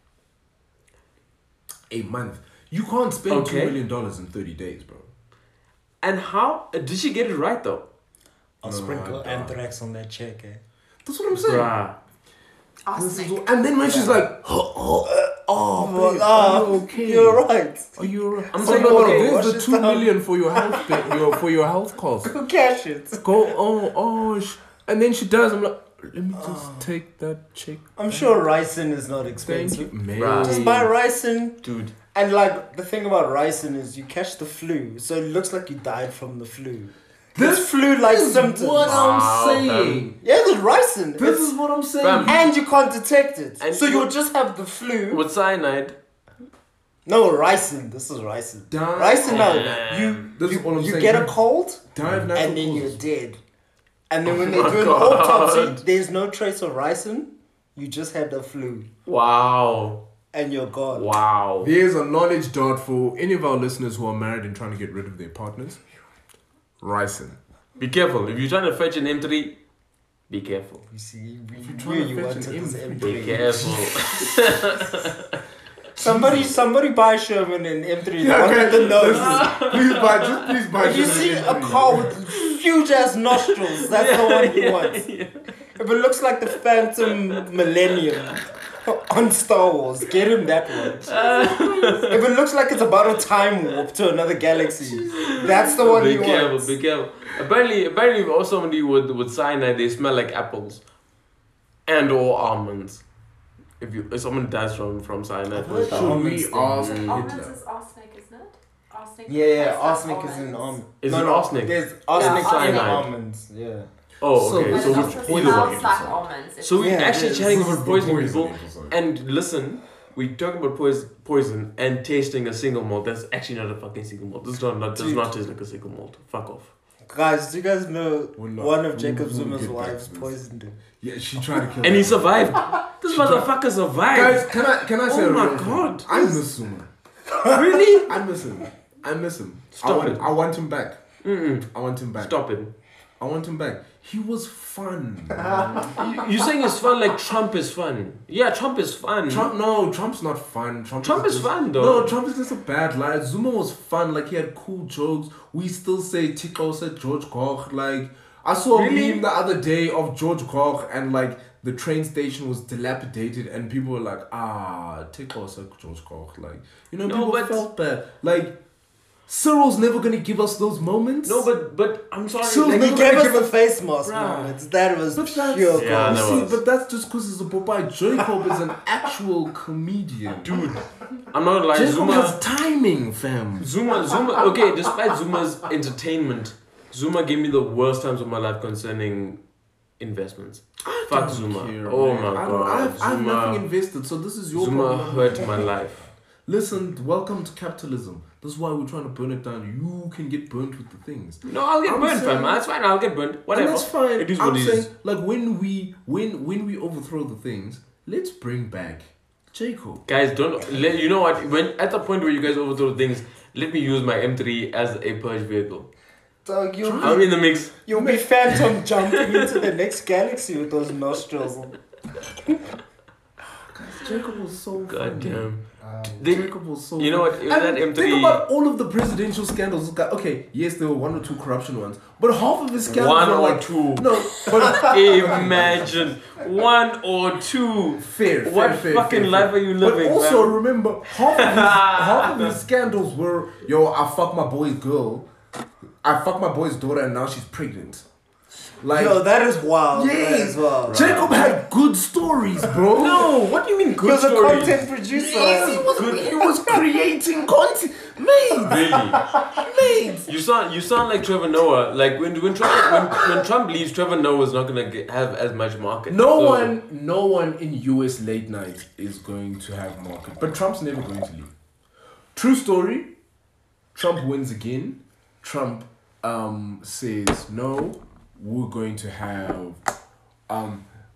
A month. You can't spend Okay. two million dollars in thirty days, bro. And how uh, did she get it right though? I'll No, sprinkle I- anthrax on that check, eh? That's what I'm saying. Bruh. This is Arsenic. what- and then when she's like, oh, oh, oh babe, ah, are you okay? You're right. Are you alright? I'm Oh, saying, no, no, okay, wash there's the it two down. million for your health, ba- your for your health costs. Go cash it. Go, oh, oh, sh-. And then she does. I'm like, let me just Oh. take that check. I'm sure ricin is not Thank you, expensive. man. Right. Just buy ricin. Dude. And like, the thing about ricin is you catch the flu, so it looks like you died from the flu. This It's flu-like is symptoms. what I'm Wow, saying. Yeah, there's ricin. This It's- is what I'm saying. Fam. and you can't detect it. And so you'll what- just have the flu. With cyanide. No, ricin. This is ricin. Dive- Ricin, no. Yeah. You, This is you, what I'm you saying. get a cold, Dive natural and then you're causes. dead. And then when Oh they do an my autopsy, God. there's no trace of ricin. You just had the flu, Wow. and you're gone. Wow. Here's a knowledge dart for any of our listeners who are married and trying to get rid of their partners. Ricin. Be careful. If you're trying to fetch an M three, be careful. You see, we If you're knew trying to you fetch wanted an this M M three. Be three. careful. Somebody, somebody buy Sherman an M three. Yeah, One okay, with the nose. listen, please buy, just please buy. If you Sherman see an a M three. car with huge ass nostrils, that's the one he wants. If it looks like the Phantom Millennium on Star Wars, get him that one. If it looks like it's about a time warp to another galaxy, that's the one Be he careful. wants. Be careful. Apparently, apparently, also somebody with with cyanide, they smell like apples, and or almonds. If you if someone dies from from cyanide, I've heard that. Should Almonds we thing. ask Mm. Almonds Hitler? is arsenic, isn't it? Arsenic. Yeah, yeah, tastes like arsenic is in almonds. almonds. Is no, it no, arsenic? There's arsenic Yeah, in cyanide. almonds. Yeah. Oh, So- okay. But So, it which, also either smells one. like almonds. It's So we're Yeah, actually this chatting is about the poisoning poison people. episode. And listen, we're talking about poison, poison and tasting a single malt. That's actually not a fucking single malt. This is not, not does Dude. not taste like a single malt. Fuck off. Guys, do you guys know We're not- one of we'll- Jacob we'll Zuma's get back wives to this. poisoned him? Yeah, she tried to kill And he him. survived. This She tried- motherfucker survived. Guys, can I can I say Oh a my real thing? God. I miss Zuma. Really? I miss him. I miss him. I Stop want, it. I want him back. Mm-mm. I want him back. Stop it. I want him back. He was fun. You- You're saying it's fun like Trump is fun. Yeah, Trump is fun. Trump, no, Trump's not fun. Trump, Trump is just, fun, though. No, Trump is just a bad liar. Zuma was fun. Like he had cool jokes. We still say Tiko said George Koch. Like I saw Really? a meme the other day of George Koch and like the train station was dilapidated and people were like, ah, Tiko said George Koch. Like you know, No, people but- felt bad. Like Cyril's never gonna give us those moments. No, but but I'm sorry. So like, they He gave us give the us- face mask Bruh. moments. That was But that's, pure Yeah, gold. you that see, was- but that's just because he's a Popeye. Jacob is an actual comedian. dude, I'm not gonna lie. Jacob Zuma, has timing, fam. Zuma, Zuma. Okay, despite Zuma's entertainment, Zuma gave me the worst times of my life concerning investments. Fuck Don't Zuma. care, Oh man. my I don't, god. I've, I've Zuma, nothing invested, so this is your Zuma problem. hurt my life. Listen, welcome to capitalism. This is why we're trying to burn it down. You can get burnt with the things. No, I'll get I'm burnt, saying- fam. That's fine. I'll get burnt. Whatever. And that's fine. It is I'm what it saying, is. like when we when when we overthrow the things, let's bring back Jacob. Guys, don't. Let, you know what? When at the point where you guys overthrow things, let me use my M three as a purge vehicle. Dog, you'll, I'm in the mix. you'll be phantom jumping into the next galaxy with those nostrils. Jacob was so God funny. damn. They, Jacob was so You know funny. what? It was And that M three. think about all of the presidential scandals. Guy- Okay, yes, there were one or two corruption ones, but half of his scandals One were or like two. no, but Imagine one or two. fair. What fair, fair, fucking fair, life fair. are you living, But also man? remember, half of his half of his scandals were yo, I fuck my boy's girl, I fuck my boy's daughter, and now she's pregnant. Like Yo, that is wild. That Yes. is wild. Jacob had good stories, bro. No, what do you mean He good was a stories? content producer. Yes, he was, he was creating content. Mate, Really? mate. You sound you sound like Trevor Noah. Like when when Trump when, when Trump leaves, Trevor Noah is not gonna get, have as much market. No So- one, no one in U S late night is going to have market, but Trump's never going to leave. True story. Trump wins again. Trump um, says no. We're going to have um,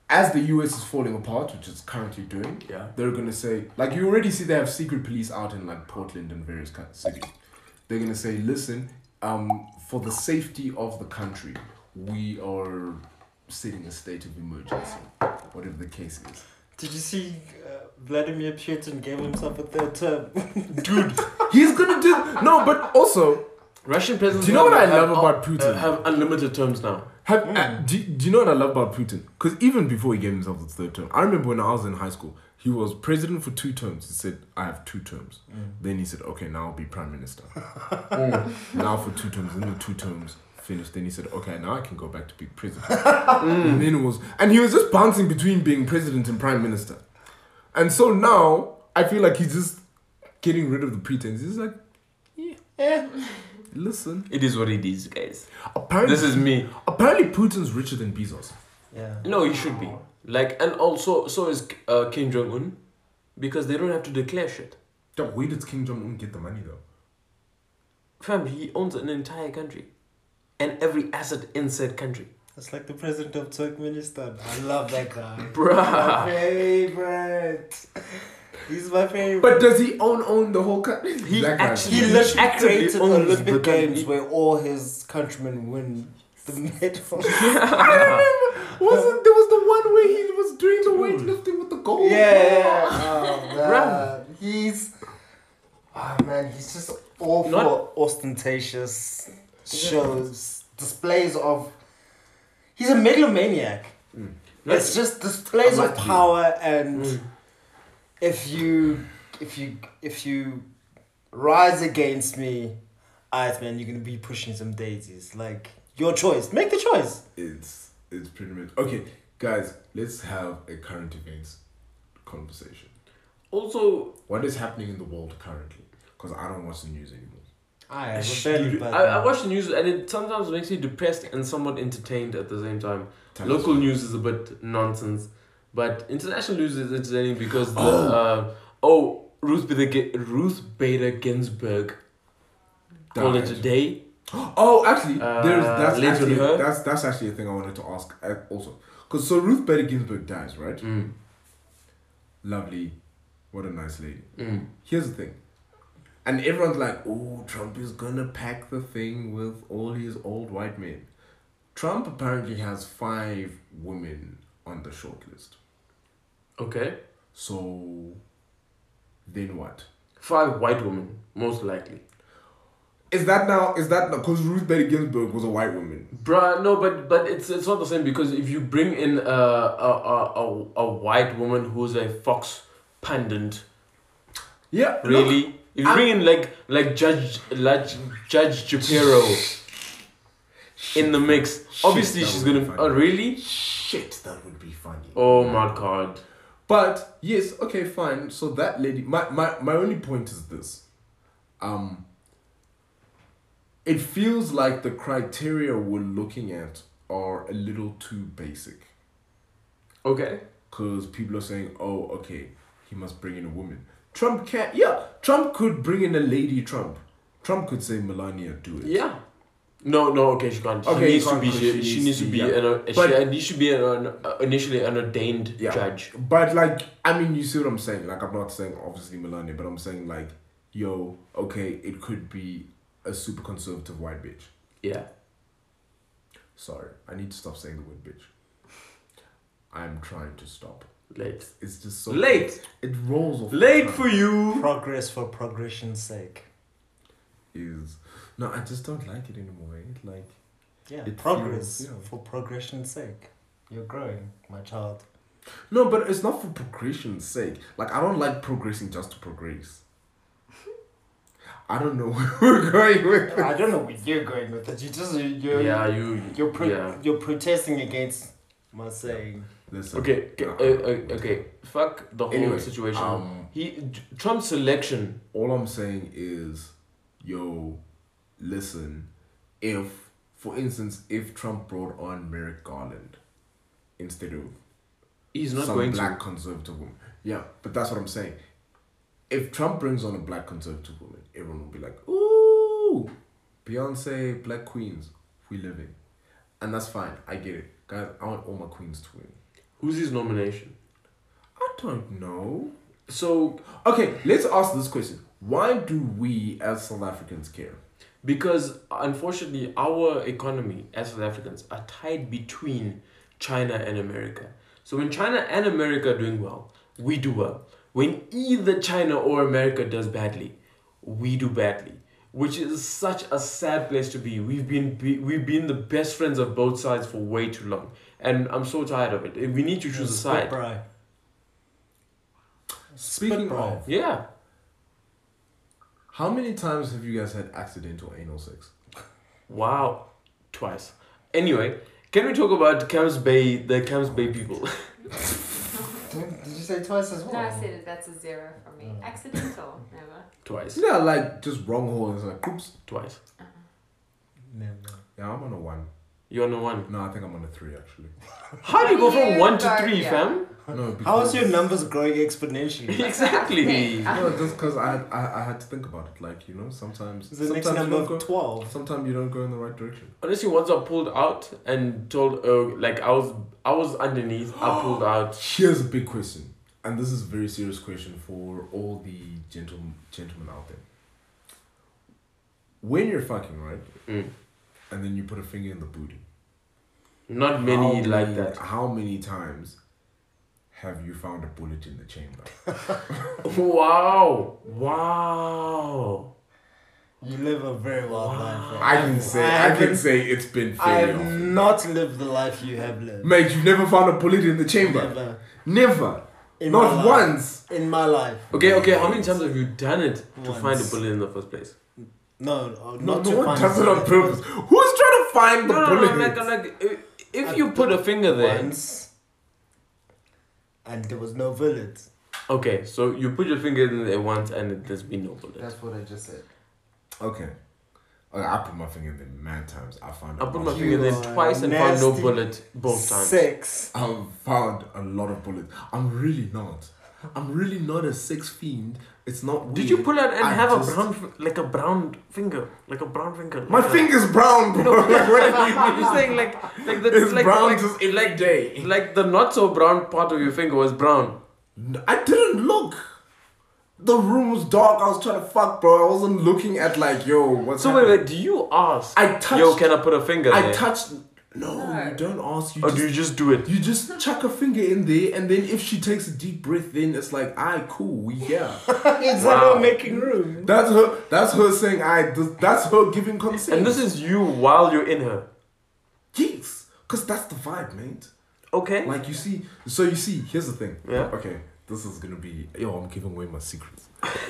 as the U S is falling apart, which it's currently doing, Yeah. they're gonna say, like, you already see they have secret police out in like Portland and various kind of cities. They're gonna say, listen, um, for the safety of the country, we are setting a state of emergency, whatever the case is. Did you see uh, Vladimir Putin gave himself a third term? Dude, he's gonna do no, but also, Russian presidents. do you know what I have- love have- about Putin? uh, have unlimited terms now. Have, uh, do, do you know what I love about Putin? Because even before he gave himself the third term, I remember when I was in high school, he was president for two terms. He said, I have two terms. Then he said, okay, now I'll be prime minister. Now for two terms, then the two terms finished. Then he said, okay, now I can go back to being president. And then it was, and he was just bouncing between being president and prime minister. And so now, I feel like he's just getting rid of the pretense. He's like, yeah, listen. It is what it is, guys. Apparently, This is me. apparently Putin's richer than Bezos. Yeah. No, he should be. Like, and also, so is uh, Kim Jong Un, because they don't have to declare shit. Yeah, where did Kim Jong Un get the money though? Fam, he owns an entire country, and every asset in said country. That's like the president of Turkmenistan. I love that guy. My Bruh. favorite. He's my favorite. But does he own own the whole country? He That guy's actually- he rich. literally actively created owns Olympic the country. Games where all his countrymen win the medal. Wasn't there was the one where he was doing the weightlifting with the gold? Yeah. Oh, man. Bruh. He's. Oh, man, he's just all for Not- ostentatious shows, displays of. He's a megalomaniac. It's just displays I of like you. power, and Mm. if you, if you, if you rise against me, alright, man, you're gonna be pushing some daisies. Like your choice. Make the choice. It's it's pretty much okay, guys. Let's have a current events conversation. Also, What is happening in the world currently? Because I don't watch the news anymore. I, I, very bad I, I now. watch the news and it sometimes makes me depressed and somewhat entertained at the same time. Tell us. Local news is a bit nonsense, but international news is entertaining because the Oh. uh, oh Ruth Bader Gi- Ruth Bader Ginsburg called it Died. a day. Oh, actually, there's Uh, that's later actually her? that's that's actually a thing I wanted to ask uh, also. Because so Ruth Bader Ginsburg dies, right? Mm. Lovely, what a nice lady. Mm. Here's the thing. And everyone's like, oh, Trump is gonna pack the thing with all his old white men. Trump apparently has five women on the short list. Okay, So, then what? five white women most likely. Is that now, is that, because Ruth Bader Ginsburg was a white woman. Bruh, no, but but it's it's not the same because if you bring in a a a, a, a white woman who's a Fox pundit, Yeah. really, look, if you bring in like like Judge like Judge Shapiro in the mix, obviously that she's would be gonna. funny. Oh really? shit, that would be funny. Oh my god. But, yes, okay, fine. So that lady, my, my, my only point is this. Um, it feels like the criteria we're looking at are a little too basic. Okay. Because people are saying, oh, okay, he must bring in a woman. Trump can't, yeah, Trump could bring in a lady Trump. Trump could say, Melania, do it. Yeah. No, no, okay, she can't. She Okay, needs you to can't be. 'cause She, she she needs needs to to be, be. yeah. An, uh, But- she, she should be an, uh, initially an ordained Yeah. judge. But, like, I mean, you see what I'm saying? Like, I'm not saying, obviously, Melania, but I'm saying, like, yo, okay, it could be a super conservative white bitch. Yeah. Sorry, I need to stop saying the word bitch. I'm trying to stop. Late. It's just so Late. It rolls off. the Late tongue. for you. Progress for progression's sake. Is no, I just don't like it anymore. It like Yeah, It progress feels, yeah. for progression's sake. You're growing, my child. no, but it's not for progression's sake. Like I don't like progressing just to progress. I don't know where we're going with it. I don't know where you're going with it. You just you're Yeah, you. you're pro- yeah. you're protesting against my saying. Listen. Okay, okay, No, uh, uh, okay. Fuck the whole Anyway, situation. um, he Trump's selection. all I'm saying is, yo, listen, if, for instance, if Trump brought on Merrick Garland instead of He's not some going black to. conservative woman. Yeah, but that's what I'm saying. If Trump brings on a black conservative woman, everyone will be like, ooh, Beyonce, black queens, we living. And that's fine. I get it. Guys, I want all my queens to win. Who's his nomination? I don't know. So Okay, let's ask this question. Why do we as South Africans care? because unfortunately our economy as South Africans are tied between China and America. So when China and America are doing well, we do well. When either China or America does badly, we do badly. Which is such a sad place to be. We've been be, we've been the best friends of both sides for way too long, and I'm so tired of it. We need to choose a side. Split Speaking Split of, Yeah. how many times have you guys had accidental anal sex? Wow. Twice. Anyway, can we talk about Camps Bay, the Camps Bay people? Did you say twice as well? No, I said it, that's a zero for me. Accidental, never. Twice. Yeah, like just wrong hole. It's like, oops. Twice. Never. Yeah, I'm on a one. You're on a one. No, I think I'm on a three actually. How do you go from You one to got- three, yeah. fam? No, because, How is your numbers growing exponentially? Exactly. No, just because I, had- I I had to think about it. Like you know, sometimes Is the next sometimes you number don't of go, twelve? sometimes you don't go in the right direction. Honestly, once I pulled out and told, uh, like I was, I was underneath. I pulled out. Here's a big question, and this is a very serious question for all the gentle gentlemen out there. When you're fucking, right, Mm. and then you put a finger in the booty. Not many how like many- that. How many times have you found a bullet in the chamber? Wow! Wow! You live a very wild life. Right? I can say, I I, can haven't- say it's been I fairly have often. not lived the life you have lived. Mate, you've never found a bullet in the chamber. Never. Never. In my Not life. once. In my life. Okay, okay. How many times have you done it to Once. find a bullet in the first place? No, uh, No, not no to one find does it on bullet. purpose. Who's trying to find the No, no, bullet? no. Like, like, if- if I you put a finger there. Once. And there was no bullet. Okay, so you put your finger in there once and there's been no bullet. what I just said. Okay. Okay, I put my finger in there mad times. I found I a put my lot. finger You in are twice and found no nasty bullet both times. Six. I've found a lot of bullets. I'm really not. I'm really not a sex fiend. It's not weird. Did you pull out and I have just- a brown, fi- like a brown finger, like a brown finger? My like a- finger's brown, bro. Like, what are you- You're saying like, like the It's like, brown like, just every like, day. like the not so brown part of your finger was brown. I didn't look. The room was dark. I was trying to fuck, bro. I wasn't looking at like, yo, what's So wait, happening? wait, do you ask? I touched. Yo, can I put a finger I there? touched. No, No. you don't ask. You Or just, do you just do it? you just chuck a finger in there, and then if she takes a deep breath, then it's like, "Aye, cool, we here." It's Wow. like making room. That's her. That's her saying, "I." That's her giving consent. And this is you while you're in her. yes, cause that's the vibe, mate. Okay. Like you see, so you see. Here's the thing. Yeah. Okay, this is gonna be. Yo, I'm giving away my secrets.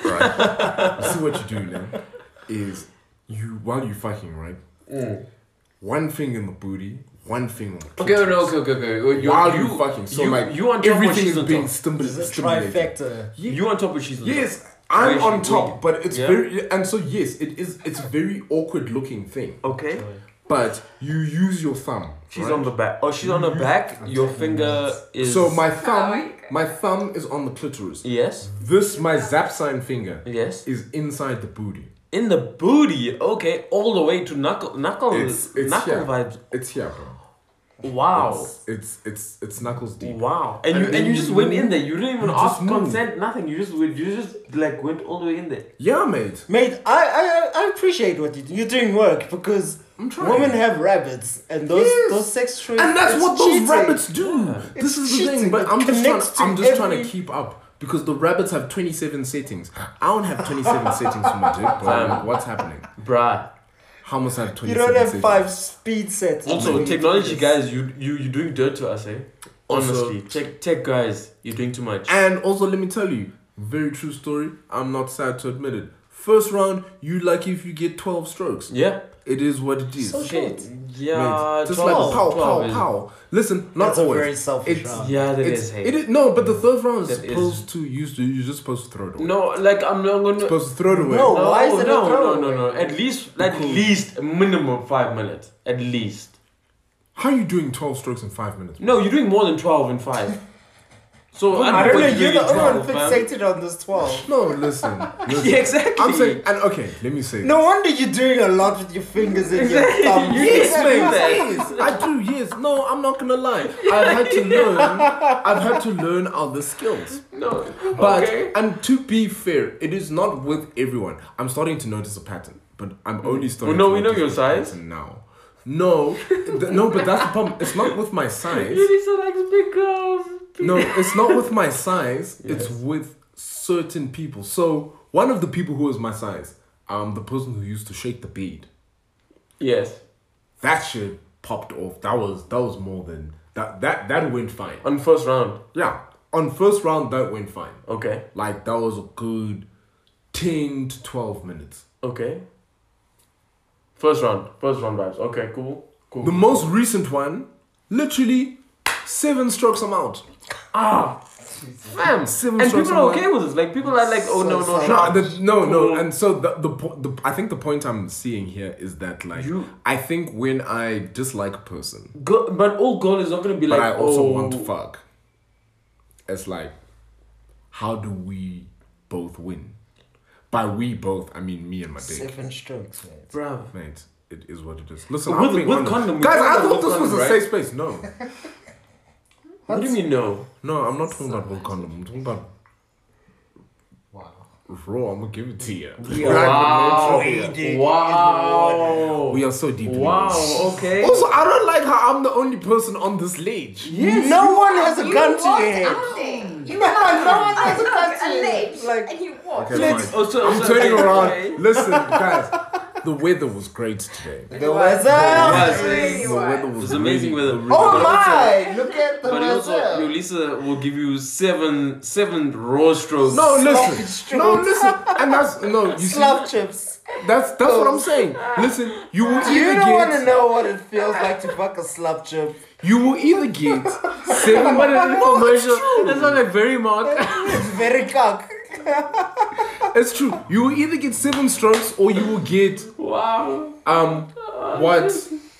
Right. You see what you do now is you while you fucking right. Mm. One finger in the booty, one finger. On the Okay, no, clitoris. okay, okay, okay. You, While you, you fucking, so you, like you on top or everything she's is on being top? stimul- It's a stimulated. trifecta. You, you on top or she's on top? Yes, I'm Wait, on wait. top, but it's Yeah. very and so yes, it is. It's a very awkward looking thing. Okay. But you use your thumb. She's right? on the back. Oh, she's on the back. Your finger is. So my Oh, thumb, my God. my thumb is on the clitoris. Yes. This my zap sign finger Yes. is inside the booty. In the booty. Okay, all the way to knuckle, knuckle, It's- it's knuckle here. vibes. It's here, bro. Wow. It's it's it's, it's knuckles deep. Wow. And, And you then and you you just went move- in there. You didn't even you ask just move. consent. Nothing. You just went. You just like went all the way in there. Yeah, mate. Mate, I, I I appreciate what you do. You're doing work because I'm trying. women have rabbits and those Yes. those sex toys. And that's it's what those cheating. rabbits do. Yeah. This It's is the thing, cheating. but It I'm just trying. connects to I'm just trying every- to keep up because the rabbits have twenty-seven settings. I don't have twenty-seven settings for my dick, bro. Fam. What's happening? Bruh. How must I have You twenty-seven don't have settings? five speed sets. Also, Maybe technology it's- guys, you you you doing dirt to us, eh? Also- Honestly, tech tech guys, you're doing too much. And also, let me tell you, very true story. I'm not sad to admit it. First round, you lucky if you get twelve strokes. Yeah. It is what it is. So Okay. short. Yeah. Mate, just twelve, like pow, twelve pow, is- pow. Listen, not That's a always. very selfish It's- round. Yeah, that It's, is hey. it is no, but the third round is That is- supposed to use. To, you're just supposed to throw it away. No, like I'm not gonna. supposed to throw it away. No. No, Why is it a no, no, throwaway? no, no. At least, at Cool. least a minimum five minutes. At least. How are you doing twelve strokes in five minutes? No, you're doing more than twelve in five. So I don't know, what you you're the doing only one twelve, fam? fixated on this twelve. No, listen. listen. Yeah, exactly. I'm saying, and okay, let me say. No wonder you're doing a lot with your fingers and your Exactly. thumbs. You Yes, need to do that. mate. Yes, I do. Yes. No, I'm not gonna lie. I've had to learn. I've had to learn other skills. No. But okay. and to be fair, it is not with everyone. I'm starting to notice a pattern, but I'm only starting. Well, no, to we know notice your the size. pattern now. No, th- no, but that's the problem. It's not with my size. Lisa likes big girls. No, it's not with my size. Yes. It's with certain people. So one of the people who was my size, um, the person who used to shake the bead, Yes. that shit popped off. That was that was more than that. That that went fine. On first round. Yeah, on first round that went fine. Okay. Like that was a good ten to twelve minutes. Okay. First round. First round vibes. Okay, cool. Cool. The most recent one, literally seven strokes I'm out. Ah. Fam. Seven And strokes people are I'm okay with this. Like people are like, oh no, no, So- no. No, the, no, no, Cool. and so the, the po- the I think the point I'm seeing here is that like You- I think when I dislike a person, Girl, but all girl is not gonna be but like, I also oh, want to fuck, it's like, how do we both win? By we both, I mean me and my dick, Seven strokes, mate. bruv. mate. It is what it is. Listen, With- I'm being with honest. condom, we guys. talking I about thought with this was condom, a right? safe space. No, What do you mean no? no, I'm not talking about with condom. I'm talking about Wow. raw. I'm gonna give it to you. Wow. Waiting. Wow. We are so deep. in Wow. this. Okay. Also, I don't like how I'm the only person on this ledge. Yes. No one has a You gun to walked your head. out there. You No, walked no out one has a there. gun to A your head. ledge, Like- and you walked. Okay, Let's- fine. Also, I'm also- turning okay. around. Listen, guys, the weather was great today. The weather. was. Really The weather was. was It's amazing really, weather. really Oh But also- my! Look at the But also, weather. Yolisa will give you seven, seven raw strokes. No, Sloppy listen. strokes. No, listen. And that's no. You see, Slap chips. that's that's what I'm saying. Listen, you will Do you either don't want to get know what it feels like to fuck a slap chip? you will either get seven. What an infomercial. That's not like very mark. It's very cock. It's true. You will either get seven strokes or you will get Wow. um what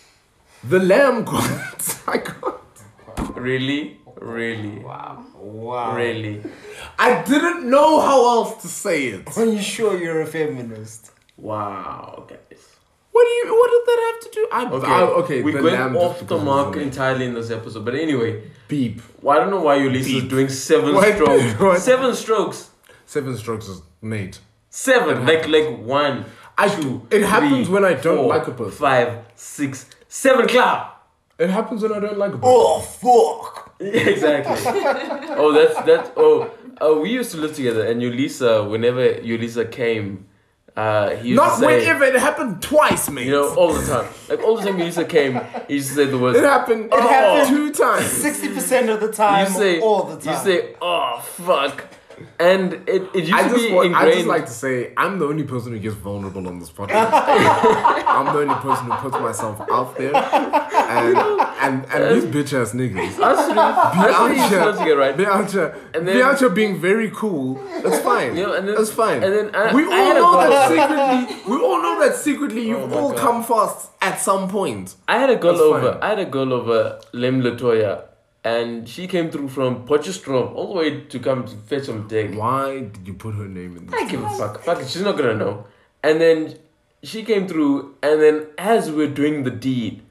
the lamb got. I got. Really? Really? Wow. Wow. Really? I didn't know how else to say it. Are you sure you're a feminist? Wow, guys. What do you? What did that have to do? I, Okay, I, okay. we're the going lamb off just the because mark it was a entirely in this episode. But anyway, beep. well, I don't know why Ulysses is Beep. doing seven What? strokes. What? Seven strokes. Seven strokes is mate. Seven. Like like one. I two, It happens three, when I don't four, like a person. Five, six, seven clap. It happens when I don't like a person. Oh fuck! Yeah, exactly. Oh, that's that's. Oh, uh, we used to live together, and Ulisa, whenever Ulisa came, uh, he used Not to say, whenever. It happened twice, mate. you know, all the time. Like all the time Ulisa came, he used to say the words. it happened. It happened two times. Sixty percent of the time, You say all the time. You say, "Oh fuck," and it, it used I to just, be want, I ingrained. just like to say I'm the only person who gets vulnerable on this podcast. I'm the only person who puts myself out there, and and, and these bitch ass niggas us three, be us out three used to live here, together, right? be out here, And be then- out here being very cool. That's fine. You know, and then- That's fine. and then I- we I all had a know girl- that secretly. We all know that secretly you've Oh my all God. come fast at some point. I had a girl That's over. fine. I had a girl over, Lem Latoya, and she came through from Potchefstroom all the way to come to fetch some dick. Why did you put her name in I this? don't give a fuck. Fuck it, she's not gonna know. And then she came through, and then as we're doing the deed,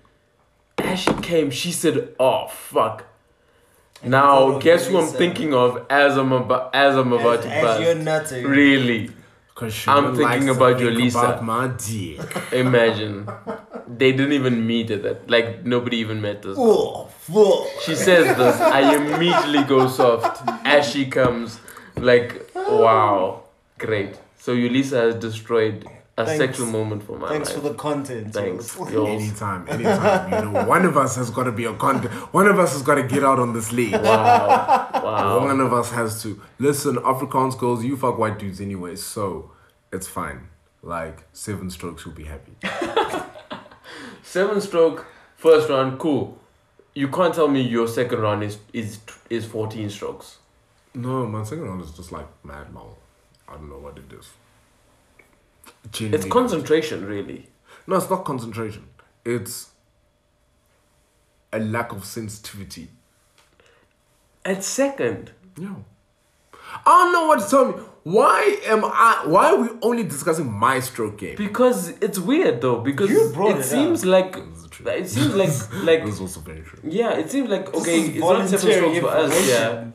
as she came, she said, "Oh fuck." thought Now of guess who I'm Lisa. thinking of as I'm about as I'm about as, to as bust. you're nutty. Really, Because I'm thinking about your Lisa. About my dick. imagine they didn't even meet at that. Like nobody even met this. Oh fuck! She says this, I immediately go soft as she comes. Like, wow, great. So Ulisa has destroyed a Thanks. sexual moment for my Thanks life. for the content. Thanks. Jules. Yo. Anytime, anytime. You know, one of us has got to be a content. One of us has got to get out on this league. Wow, wow. One of us has to listen. Afrikaans girls, you fuck white dudes anyway, so it's fine. Like seven strokes, you'll be happy. Seven stroke, first round, cool. You can't tell me your second round is is is fourteen strokes. No, my second round is just like mad long. I don't know what it is. It's Genuinely. concentration, really. No, it's not concentration. It's a lack of sensitivity. At second, Yeah. I don't know what to tell me. Why am I? Why are we only discussing my stroke game? Because it's weird though. Because You brought it it seems up. like it seems like like This is also very true. yeah. It seems like This okay. is It's not seven voluntary strokes for us. Yeah. information.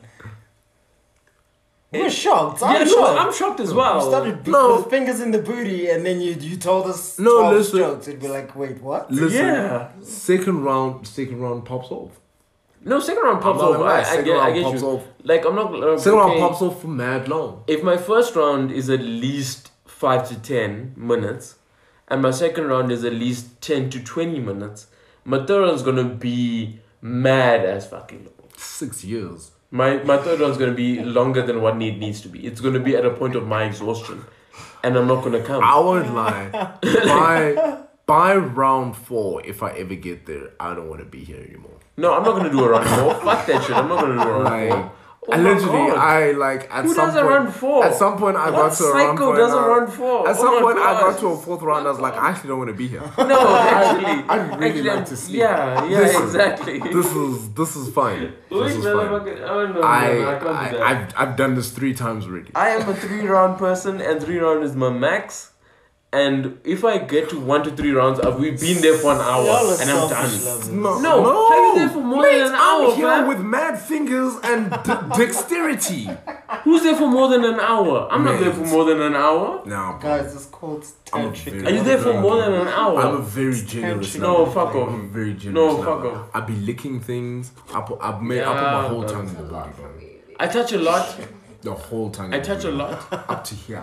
We're shocked. I'm Yeah. No, shocked. I'm shocked as You well. started No. with fingers in the booty, and then you you told us No, twelve listen. strokes. It'd be like, wait, what? Listen, Yeah. second round, second round pops off. No, second round pops I'm not off. gonna lie, I, I second get, I round get pops you. off. Like I'm not. Uh, Second okay, round pops off for mad long. If my first round is at least five to ten minutes, and my second round is at least ten to twenty minutes, my third round's gonna be mad as fucking long. Six years. My my third round's gonna be longer than what it needs to be. It's gonna be at a point of my exhaustion, and I'm not gonna come. I won't lie. by by round four, if I ever get there, I don't want to be here anymore. No, I'm not gonna do a round four. Fuck that shit. I'm not gonna do a round Like, four. Oh I my literally, God. I like at Who some does a point. round four? At some point, I What got to a round psycho four. does and a I- round four? At Oh some my point, I God. got to a fourth round. I was like, I actually don't want to be here. No, actually, I'd really actually, like I'm- to sleep. Yeah, yeah, Listen, exactly. This is this is fine. Wait, This is fine. motherfucker. Oh no, I, no, no, I can't do I that. I've I've done this three times already. I am a three round person, and three round is my max. And if I get to one to three rounds, I've we've been there for an hour, Y'all are and I'm selfish done. lovers. No, No, how you there for more Mate, than an I'm hour, here fam? with mad fingers and d- dexterity. Who's there for more than an hour? I'm not there Mate. for more than an hour. Now, Guys, it's called I'm a tantric. very- Are you there for more than an hour? I'm a very generous. No, lover. fuck off. I'm a very generous. No, lover. fuck off. I be licking things. I put I made I put my Yeah, whole but- tongue in That's the a lot booty, for bro. me. I touch a lot. The whole tongue. I in the touch a booty. lot. Up to here.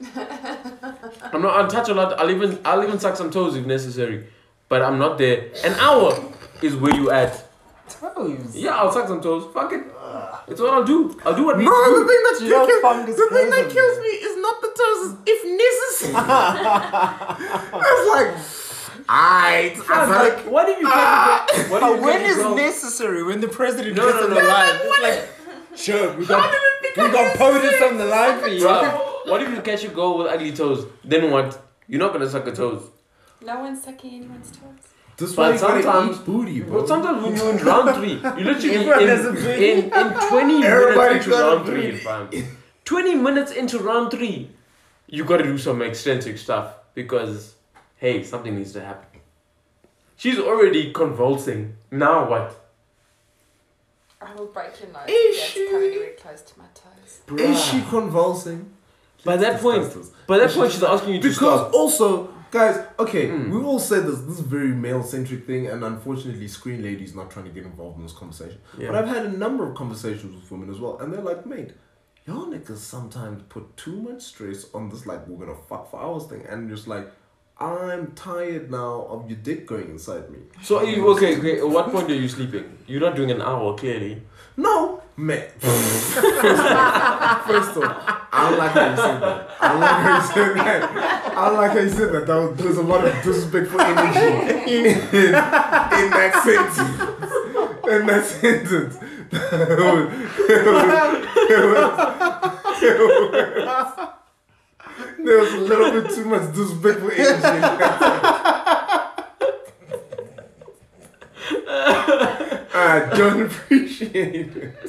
I'm not. I'll touch a lot. I'll even. I'll even suck some toes if necessary. But I'm not there. An hour is where you at. Toes. Yeah, I'll suck some toes. Fuck it. It's what I'll do. I'll do what No, needs to the do. thing that You don't kills, fungus the thing that present. kills me is not the toes, is if necessary. It's like, alright. Fam, I like, like, what if you catch a girl? What But if you when catch a is girl- necessary? When the president No, gets no, on no. the line. It's like, sure, we got, we got POTUS on the line for you. Bruh, what if you catch a girl with ugly toes? Then what? You're not gonna suck her toes. No one's sucking anyone's toes. this But why you gotta sometimes- eat booty, bro. But sometimes when you're in round three, you literally Everyone has a in, booty. in, in twenty Everybody minutes into got a round three, booty. fam. twenty minutes into round three, you gotta do some extensive stuff because, hey, something needs to happen. She's already convulsing. Now what? I will break your nose. Is That's she? coming anywhere close to my toes. Is she convulsing? By that point, Discuss this. by that point, she's asking you to Because stop. also, guys, okay, Mm. we all said this. This is a very male-centric thing, and unfortunately, screen ladies not trying to get involved in this conversation. Yeah. But I've had a number of conversations with women as well, and they're like, "Mate, y'all niggas sometimes put too much stress on this, like we're gonna fuck for hours thing," and just like, I'm tired now of your dick going inside me. So, are you, okay, okay, at what point are you sleeping? You're not doing an hour, clearly. No, man. First of all, I don't like how you said that. I don't like how you said that. I don't like how you said that. That was, there was a lot of disrespectful energy in, in that sentence. In that sentence. It was, it was, it was, it was, there was a little bit too much disrespectful energy in that sentence. I don't appreciate it.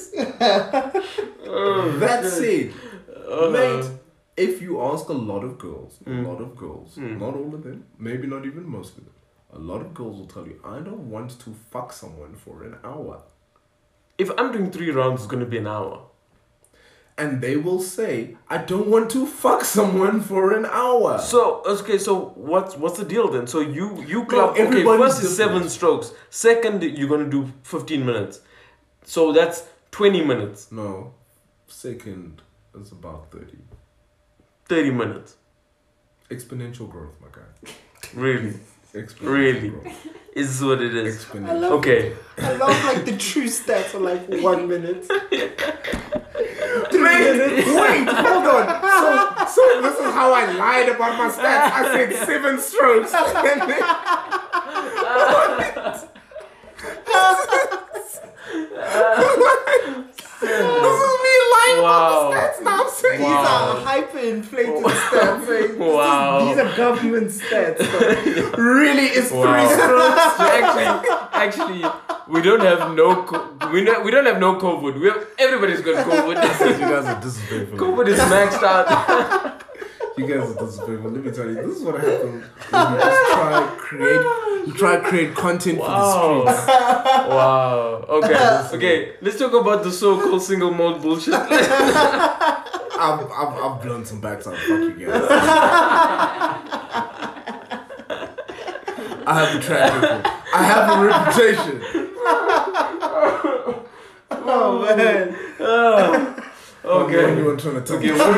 That said, Uh, mate, if you ask a lot of girls, Mm. a lot of girls, Mm. not all of them, maybe not even most of them, a lot of girls will tell you, I don't want to fuck someone for an hour. If I'm doing three rounds, it's gonna be an hour. And they will say, I don't want to fuck someone for an hour. So okay, so what's what's the deal then? So you you club okay. everybody's First is seven different. strokes. Second, you're gonna do fifteen minutes. So that's twenty minutes, No, second is about thirty. thirty minutes. Exponential growth, my guy. Really, Exponential Really? growth. is what it is. Exponential. Okay. I love like the true stats are like one minute. Wait, wait, hold on. So, so this is how I lied about my stats. I said seven strokes. This is me lying Wow. about the stats now. I'm saying These Wow. are hyperinflated stats. Saying, Wow. These are government stats. though. Really, it's Wow. three strokes. So actually, actually, we don't have no co- we don't we don't have no COVID. We have, everybody's got COVID. You guys are disrespectful. COVID is maxed out. You guys are disrespectful. Let me tell you, this is what happens when you just try create, you try to create content Wow. for the streets. Wow. Okay. Okay. Let's talk about the so-called single malt bullshit. I've, I've, I've blown some backs out. Fuck you guys. I have a track record. I have a reputation. Oh man. Oh. Okay. Anyone trying to tell Okay. me? What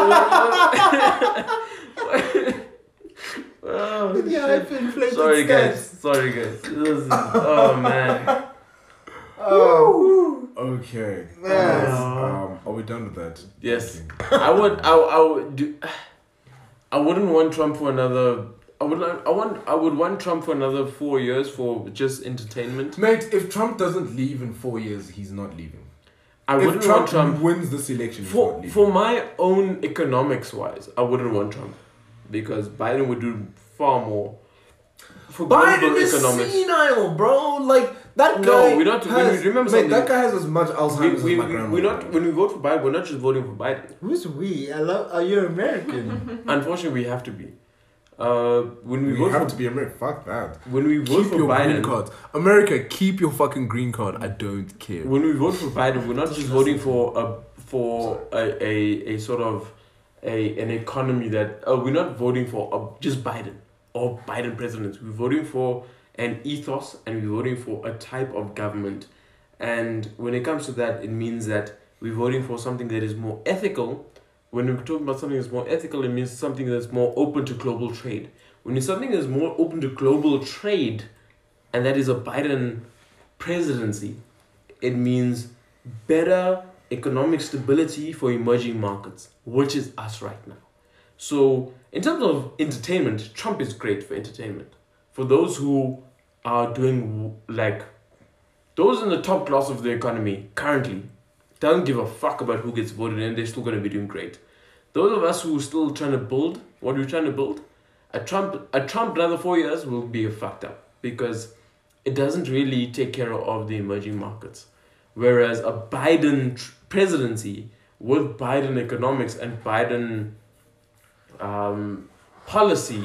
do we, what, oh, The shit. hyperinflated Sorry stats. guys. Sorry guys. This is, oh man. Oh. Okay. Man. Um, are we done with that? Yes. Okay. I would. I, I would do. I wouldn't want Trump for another. I would. I want. I would want Trump for another four years for just entertainment. Mate, if Trump doesn't leave in four years, he's not leaving. I if wouldn't Trump, want Trump wins this election, he's not for leaving. for my own economics wise. I wouldn't want Trump because Biden would do far more for Biden global is economics. senile, bro. Like that No, guy. we're not- when Has, we- remember mate, something. that guy has as much We, Alzheimer's we, as my we, grandma. we're not when we vote for Biden. We're not just voting for Biden. Who's we? I love. Are you American? Unfortunately, we have to be. Uh, when we, We vote have for to be American. Fuck that. when we vote Keep for your Biden. green card. America, keep your fucking green card. I don't care. When we vote for Biden, we're not just voting for a for a, a, a sort of a an economy that oh we're not voting for a, just Biden or Biden presidents. We're voting for an ethos and we're voting for a type of government. And when it comes to that, it means that we're voting for something that is more ethical. When we're talking about something that's more ethical, it means something that's more open to global trade. When it's something that's more open to global trade, and that is a Biden presidency, it means better economic stability for emerging markets, which is us right now. So, in terms of entertainment, Trump is great for entertainment. For those who are doing, like, those in the top class of the economy currently, don't give a fuck about who gets voted in, they're still going to be doing great. Those of us who are still trying to build what we're trying to build, a Trump, a Trump another four years will be fucked up because it doesn't really take care of the emerging markets. Whereas a Biden tr- presidency with Biden economics and Biden um, policy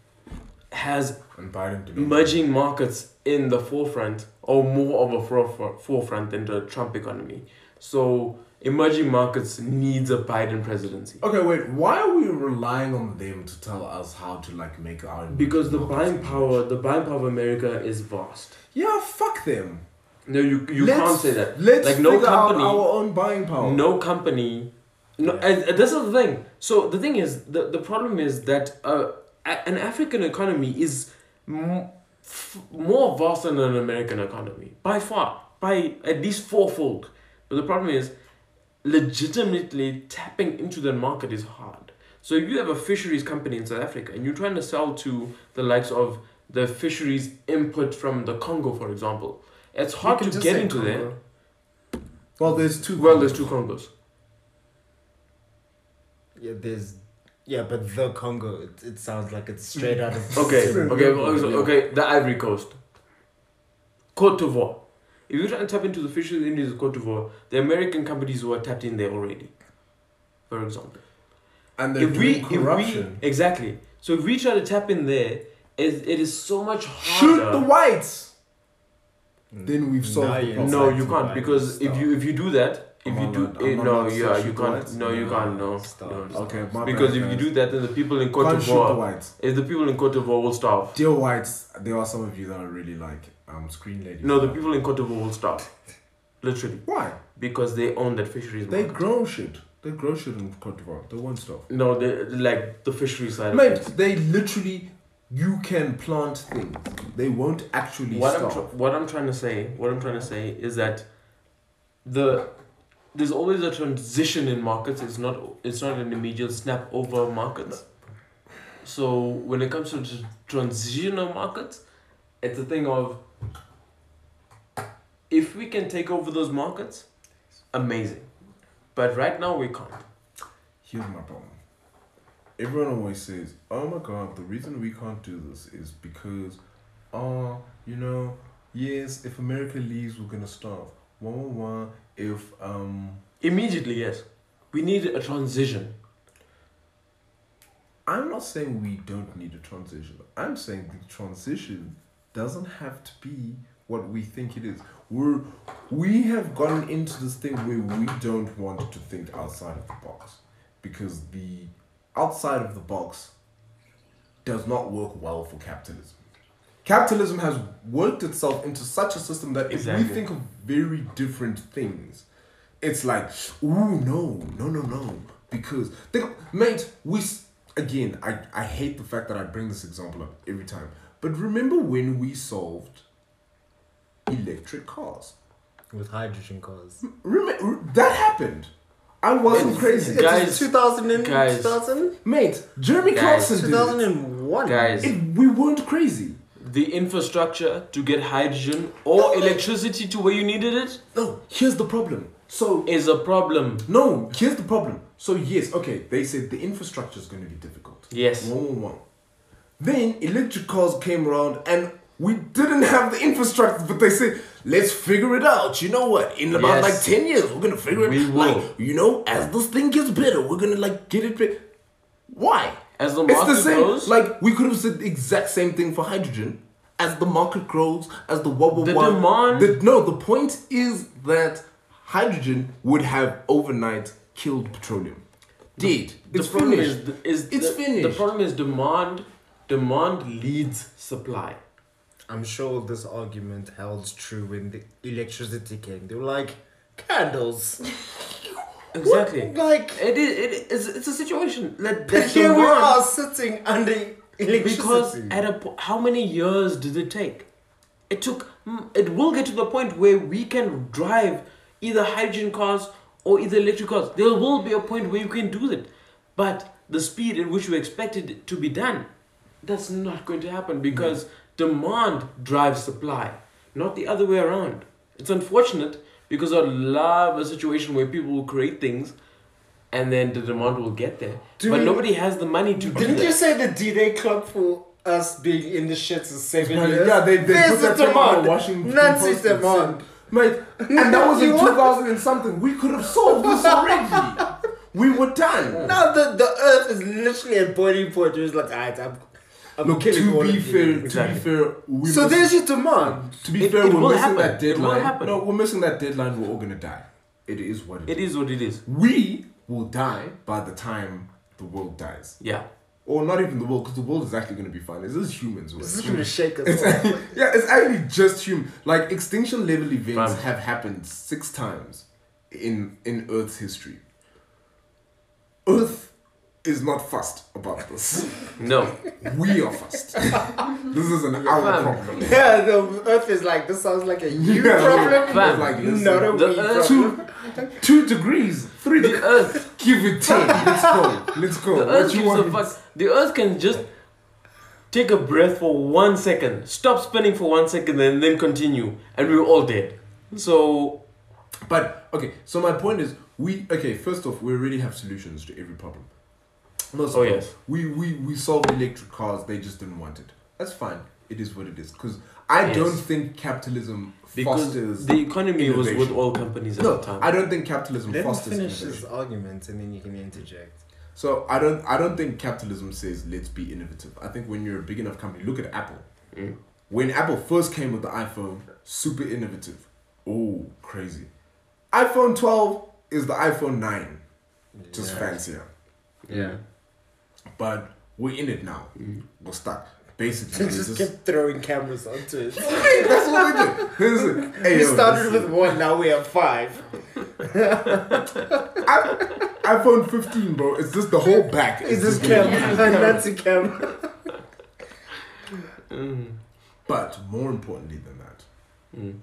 has And Biden to be emerging markets in the forefront or more of a foref- forefront than the Trump economy. So emerging markets needs a Biden presidency. Okay, wait. Why are we relying on them to tell us how to like make our? Because the markets buying emerge? power, the buying power of America is vast. Yeah, fuck them. No, you you Let's- can't say that. Let's Like, no figure company- out our own buying power. No company. No, Yeah. and, and this is the thing. So the thing is, the, the problem is that uh, a- an African economy is m- f- more vast than an American economy by far, by at least fourfold. But the problem is, legitimately tapping into the market is hard. So if you have a fisheries company in South Africa and you're trying to sell to the likes of the fisheries input from the Congo, for example, it's hard You to can just get say into Congo. there. Well, there's two. Well, there's two Congos. Yeah, there's. Yeah, but the Congo, it, it sounds like it's straight out of. Okay, Different okay, level, okay, yeah. okay, the Ivory Coast. Cote d'Ivoire. If you try and tap into the fisheries industries of Cote d'Ivoire, the American companies who are tapped in there already, for example. And they're If we, doing if we, corruption. exactly. So if we try to tap in there, it, it is so much Shoot harder. the whites. Then we've solved Now the you're problem. No, Stop. you can't because if you if you do that, if I'm you not do allowed- eh, I'm not no, allowed to yeah, shoot you the can't. whites? No, you No, can't. No, stop. you don't. Okay, my Because bad, if you guys. do that, then the people in Cote Can't shoot the d'Ivoire, whites. if the people in Cote d'Ivoire will starve. Dear whites, there are some of you that are really like um screen ladies. No, the people in Cote d'Ivoire will starve. Literally. Why? Because they own that fisheries They market. grow shit. They grow shit in Cote d'Ivoire. They won't stop. No, they like the fishery side Mate, of things. they literally, you can plant things. They won't actually What I'm, stop. tr- what I'm trying to say, what I'm trying to say is that the there's always a transition in markets. It's not it's not an immediate snap over markets. So when it comes to tr- transitional markets, it's a thing of if we can take over those markets, amazing. But right now we can't. Here's my problem. everyone always says, "Oh my God, the reason we can't do this is because, oh, you know, yes, if America leaves, we're gonna starve. Wah wah wah. If um." Immediately, yes. We need a transition. I'm not saying we don't need a transition. I'm saying the transition doesn't have to be what we think it is. We're we have gotten into this thing where we don't want to think outside of the box because the outside of the box does not work well for capitalism. Capitalism has worked itself into such a system that if Exactly. we think of very different things, it's like, ooh, no, no, no, no. Because, think, mate, we, s- again, I, I hate the fact that I bring this example up every time. But remember when we solved electric cars? With hydrogen cars. Remember, that happened. I wasn't crazy. Guys, two thousand, guys. two thousand? Mate, Jeremy Guys, Clarkson did two it. thousand one. Guys. It, we weren't crazy. The infrastructure to get hydrogen or electricity to where you needed it No, here's the problem. So, is a problem. no, here's the problem. So, yes, okay, they said the infrastructure is going to be difficult. Yes. One, one, one. Then electric cars came around and we didn't have the infrastructure, but they said, let's figure it out. You know what? In about Yes. like ten years, we're going to figure it We out. will. Like, you know, as this thing gets better, we're going to like get it. Be- Why? As the It's market the same. grows, Like, we could have said the exact same thing for hydrogen. As the market grows, as the wah wah The wah. demand- The, no, the point is that hydrogen would have overnight killed petroleum. Dead. the It's problem finished. is, is It's the, finished. The problem is demand. Demand leads supply. I'm sure this argument held true when the electricity came. They were like, candles. Exactly. Like, It is. It is. It's a situation that, but that here we demand- are sitting under electricity. Because at a po- how many years did it take? It took. mm, It will get to the point where we can drive either hydrogen cars or either electric cars. There will be a point where you can do that, but the speed at which we expected it to be done, that's not going to happen because demand drives supply, not the other way around. It's unfortunate because I love a situation where people will create things. And then the demand will get there, Do but we- nobody has the money to do Didn't that. you say the D-Day clock for us being in the shits is seven Yeah, years? yeah, they, they There's put the that thing on demand. the Washington Nazi Post and demand. said, Mate, and that was in You two what? thousand and something. We could have solved this already. We were done. Now the, the earth is literally at boiling point. It's like, alright, I'm, I'm Look, killing all to be of you. fair, to Exactly. be fair, we So must- there's your demand. to be It- fair, it we're will missing happen. that It will deadline. happen. No, we're missing that deadline. We're all gonna die. It is what it is. It is what it is. We will die by the time the world dies, Yeah. or not even the world, because the world is actually gonna be fine. It's just humans. This is It's going to shake us It's all. actually, yeah, it's actually just human. Like extinction level events Fam. have happened six times in in Earth's history. Earth is not fussed about this. No. We are fussed. This is an our Fam. problem. Yeah, the earth is like, this sounds like a you Yeah, problem. It's Fam. like listen, Not a The we earth- problem. two, two degrees, three The degrees. earth. Give it ten. Let's go. Let's go. The What earth you gives a want? fuck. The earth can just take a breath for one second, stop spinning for one second, and then continue, and we're all dead. So But okay, so my point is, we okay. First off, we already have solutions to every problem. Most Oh, of them. yes. we we we solved electric cars. They just didn't want it. That's fine. It is what it is. Because I Yes. don't think capitalism because fosters. the economy was with innovation. all companies at no, the time. I don't think capitalism Let me fosters finish this innovation. argument and then you can interject. So I don't I don't think capitalism says let's be innovative. I think when you're a big enough company, look at Apple. Mm. When Apple first came with the iPhone, super innovative. Oh, crazy. iPhone twelve is the iPhone nine, just Yeah. fancier. Yeah. But we're in it now. Mm. We're stuck. Basically, They it's just just- kept throwing cameras onto it. that's what we did. Listen, hey, We yo, started listen. with one, now we have five. I- iPhone fifteen, bro. It's just the whole back. Is this just- camera? Nazi camera. Mm. But more importantly than that, Mm.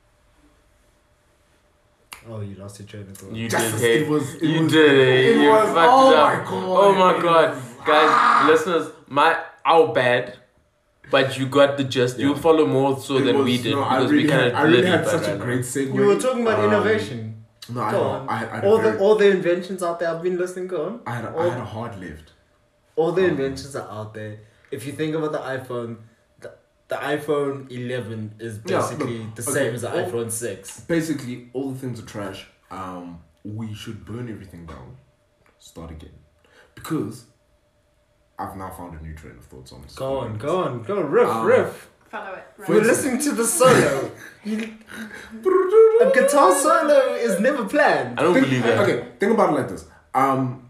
Oh, you lost your train of thought. You Just- did, hey. it was- it you was- did it. it You was- fucked oh up. my God, Oh my it god, was- guys, listeners, my our bad, but you got the gist. Yeah. You follow more so it than was- we did no, I because really we kind had, of I really had such a great segue. You were talking about Um, innovation. No, I had, Go a- on. I, had- I had a All very- the all the inventions out there. I've been listening. Go on. I had a, I all- had a hard lift. all the inventions are out there. If you think about the iPhone, the, the iPhone eleven is Yeah, basically look, the okay, same as the all- iPhone six. Basically, all the things are trash. Um, we should burn everything down, start again, because I've now found a new train of thoughts on this. Go on, go on, go on, riff, Um, riff. Follow it. For We're instance- listening to the solo. You- a guitar solo is never planned. I don't Think- believe that. Okay, think about it like this. Um,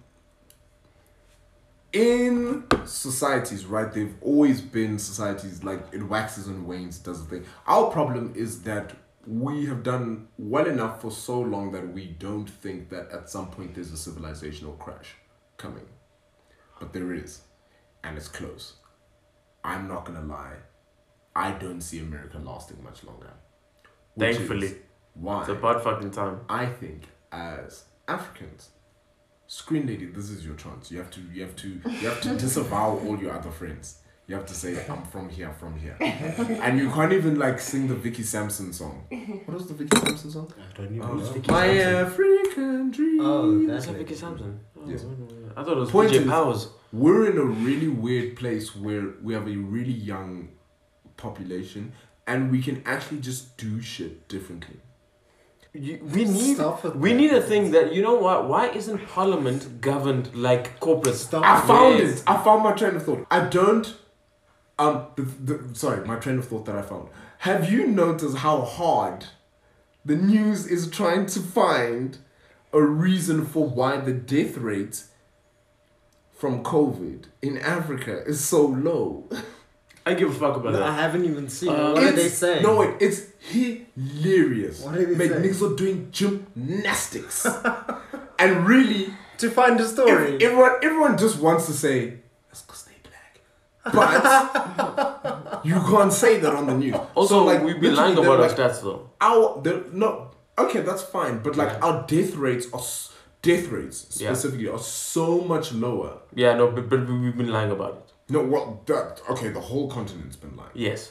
in societies, right, they've always been societies like it waxes and wanes, does the thing. Our problem is that we have done well enough for so long that we don't think that at some point there's a civilizational crash coming. But there is, and it's close. I'm not gonna lie, I don't see America lasting much longer. Which Thankfully. is why It's about fucking time. I think as Africans, screen lady, this is your chance. You have to you have to you have to disavow all your other friends. You have to say, I'm from here, from here. And you can't even like sing the Vicky Sampson song. What was the Vicky Sampson song? I don't even Oh, know. My African dream. Oh, Is that's that Vicky Sampson? Oh, Yes. I thought it was Point P J is- Powers. We're in a really weird place where we have a really young population and we can actually just do shit differently. You, we need Stop with we that. need a thing that you know what? Why isn't Parliament governed like corporate? Stop. I found Yes. it. I found my train of thought. I don't. Um. The, the, sorry, my train of thought that I found. Have you noticed how hard the news is trying to find a reason for why the death rate from COVID in Africa is so low? I give a fuck about No, I that. haven't even seen it. Uh, What are It's- they saying? No, wait, it's hilarious. What are they Mate, saying? niggas are doing gymnastics, and really. To find a story. Ev- Everyone, everyone just wants to say, that's because they black. But you can't say that on the news. Also, So, like, we've been literally, lying about our they're like, stats though. Our, they're- no, okay, that's fine. But like our death rates are, s- death rates Yeah. specifically are so much lower. Yeah, no, but, but we've been lying about it. No, well, that, okay, the whole continent's been lying. Yes.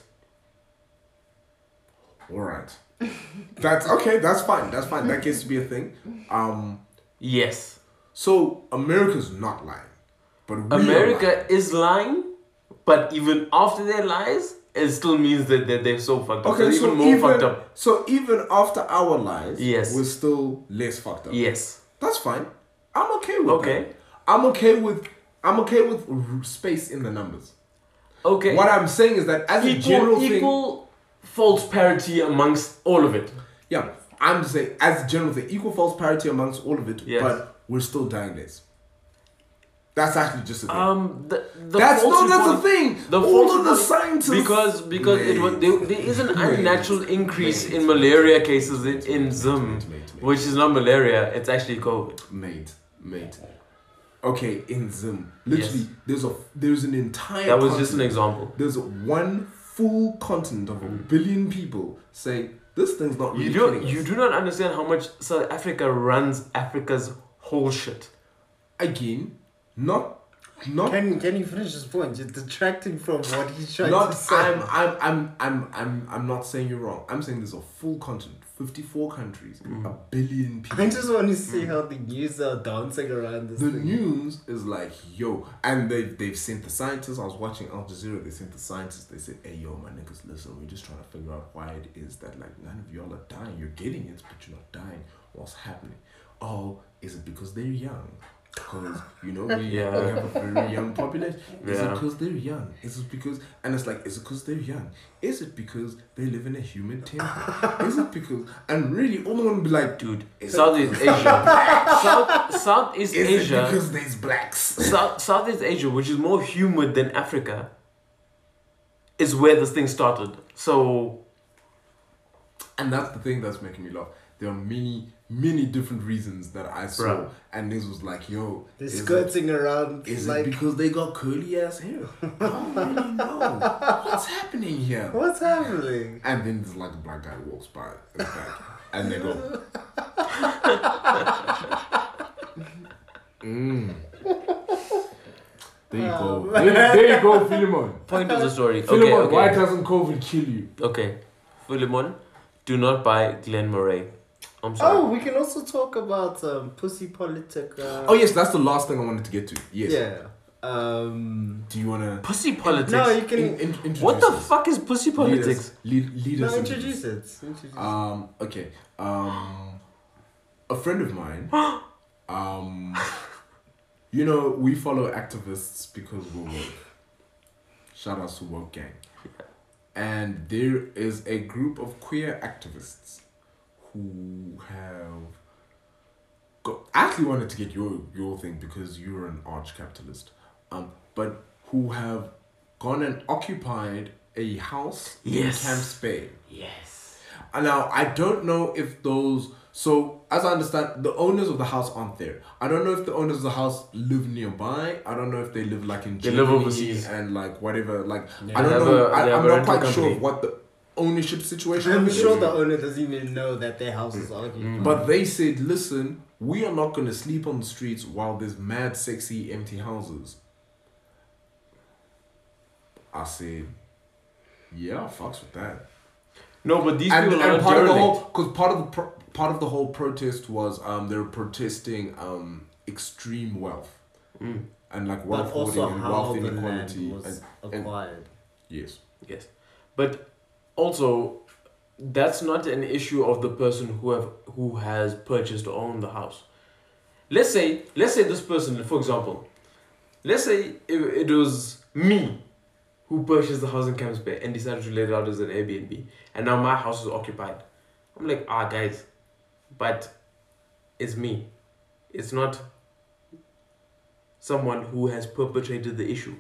All right. That's, okay, that's fine. That's fine. That gets to be a thing. Um, Yes. so America's not lying. But we are lying. America is lying, but even after their lies, it still means that they're, they're so fucked up. Okay, They're so even more even, fucked up. so even after our lies, Yes. we're still less fucked up. Yes. That's fine. I'm okay with Okay. that. I'm okay with I'm okay with r- space in the numbers. Okay. What I'm saying is that as a general equal, thing, equal false parity amongst all of it. yeah, I'm just saying as a general thing, equal false parity amongst all of it, Yes. but we're still dying less. That's actually just a thing. Um, the, the that's false no, that's the report- thing. The all false of the report- scientists because because it was there, there is an Mate. unnatural increase Mate. in malaria cases in, in Mate, Zim, mate, mate, mate. which is not malaria. It's actually COVID. mate, mate. Okay, in Zim, literally, Yes. there's a there's an entire. That was just an continent. example. There's one full continent of a billion people saying this thing's not really You killing do us. you do not understand how much South Africa runs Africa's whole shit. Again, not not Can, can you finish his point? You're detracting from what he's trying not to say. I'm I'm I'm I'm I'm I'm not saying you're wrong. I'm saying there's a full continent, fifty-four countries, Mm. a billion people. I just want to see how the news are dancing around this The thing. news is like, yo, and they've, they've sent the scientists. I was watching Al Jazeera, they sent the scientists, they said, hey, yo, my niggas, listen, we're just trying to figure out why it is that, like, none of y'all are dying. You're getting it, but you're not dying. What's happening? Oh, is it because they're young? Because, you know, we, Yeah. we have a very young population. Is it Yeah. because they're young? Is it because, and it's like, is it because they're young? Is it because they live in a humid temple? Is it because, and really, all I want to be like, Dude, is Southeast it, Asia. South, Southeast is it Asia. because there's blacks? South, Southeast Asia, which is more humid than Africa, is where this thing started. So, And that's the thing that's making me laugh. There are many, many different reasons that I saw, Bruh. and this was like, "Yo, They're is it, skirting around is like, it because they got curly ass hair? I don't really know what's happening here." what's happening? And then there's like a black guy walks by in the back, and they go, mm. "There you go, there, there you go, Philemon. point of the story. Okay, Philemon, why okay. doesn't COVID kill you?" Okay. Philemon, do not buy Glen Moray. I'm sorry. Oh, we can also talk about um, pussy politic. Uh, Oh yes, that's the last thing I wanted to get to. Yes. Yeah. Um. Do you wanna Pussy politics. No, you can. in, in, introduce What the us? fuck is pussy Lead politics? us- Lead, lead No, us into introduce this. it. Introduce Um. Okay. Um. A friend of mine. um. You know, we follow activists because we're woke. Shout out to Woke Gang. And there is a group of queer activists who have got. I actually wanted to get your your thing because you're an arch capitalist. Um, but who have gone and occupied a house Yes. in Camps Bay. Yes. And now I don't know if those. So as I understand, the owners of the house aren't there. I don't know if the owners of the house live nearby. I don't know if they live like in They Germany live overseas. and like whatever. Like Yeah. I don't They have know. a- I, they have I'm a not rental quite sure company. of what the ownership situation I'm is. sure the owner doesn't even know that their house is occupied. Mm. But they said, listen, we are not going to sleep on the streets while there's mad, sexy, empty houses. I said, yeah, fucks with that. No, but these And, people are and part of the derelict. whole, because part of the pro, part of the whole protest was um they were protesting um extreme wealth Mm. and like But wealth also hoarding and how wealth the inequality. land was and- and- acquired. yes. Yes, but also that's not an issue of the person who have who has purchased or owned the house. Let's say let's say this person, for example, let's say it, it was me who purchased the house in Camps Bay and decided to let it out as an Airbnb, and now my house is occupied. I'm like, ah, guys, but it's me. It's not someone who has perpetrated the issue.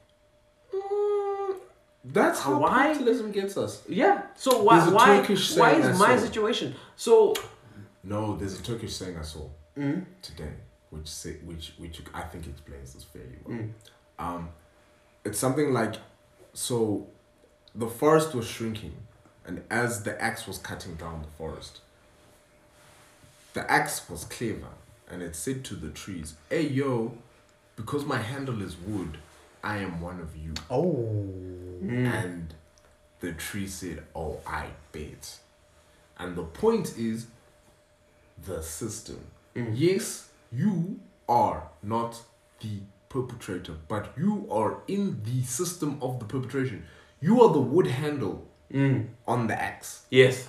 Mm, that's how Why? capitalism gets us. Yeah. So why There's a why Turkish why saying is I my saw. situation so? No, there's a Turkish saying I saw Mm, today, which say which which I think explains this fairly well. mm, Um, it's something like, so, the forest was shrinking, and as the axe was cutting down the forest, the axe was clever, and it said to the trees, "Hey yo, because my handle is wood, I am one of you." Oh. mm. And the tree said, "Oh, I bet." And the point is, the system. Mm. Yes, you are not the perpetrator, but you are in the system of the perpetration. You are the wood handle Mm. on the axe. Yes.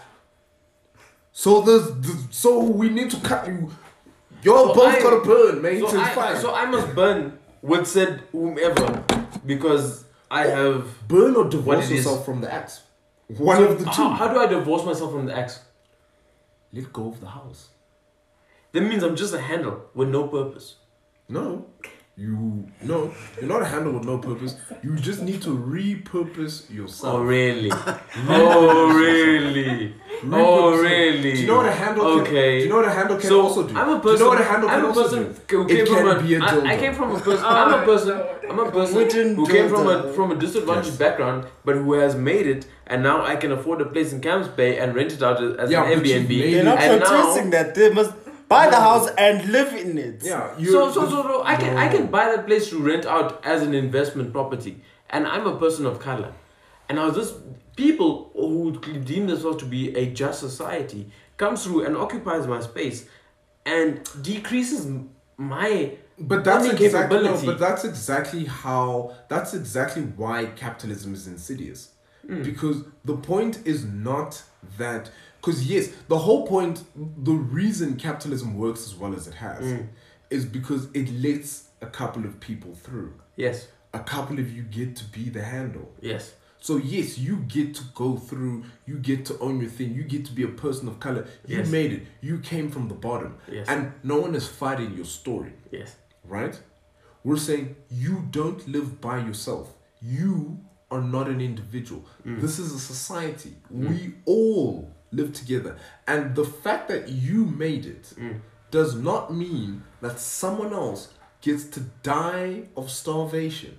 So there's, th- so we need to cut you. You're So both I- gotta burn, mate. So it's I, fine. so I must burn with said whomever because I have. burn or What divorce it is. yourself from the axe. One So of the two. How, how do I divorce myself from the axe? Let go of the house. That means I'm just a handle with no purpose. No, you no, you're not a handle with no purpose. You just need to repurpose yourself. Oh really? oh really? Repurpose Oh yourself. really? Do you know what a handle? Can, Okay. do you know what a handle can So also do? I'm a Do you person. know what a handle I'm can a also person do? who came It from can a, be a I, I dildo. came from a person. I'm a person. I'm a person Wooden who came from a dildo. from a disadvantaged Yes. background, but who has made it, and now I can afford a place in Camps Bay and rent it out as Yeah, an but you've Airbnb. made They're not And now- protesting that. They must buy the house and live in it. Yeah, you. So, so, so, so I can I can buy that place to rent out as an investment property, and I'm a person of color, and now this people who deem themselves to be a just society comes through and occupies my space, and decreases m- my But that's earning exactly no, capability. but that's exactly how that's exactly why capitalism is insidious. Mm. Because the point is not that because yes, the whole point the reason capitalism works as well as it has Mm. is because it lets a couple of people through. Yes, A couple of you get to be the handle. yes, So yes, you get to go through, you get to own your thing, you get to be a person of color. You Yes. made it. You came from the bottom. Yes. And no one is fighting your story. yes, Right? We're saying you don't live by yourself. You are not an individual. Mm. This is a society. We all live together. And the fact that you made it Mm. does not mean that someone else gets to die of starvation.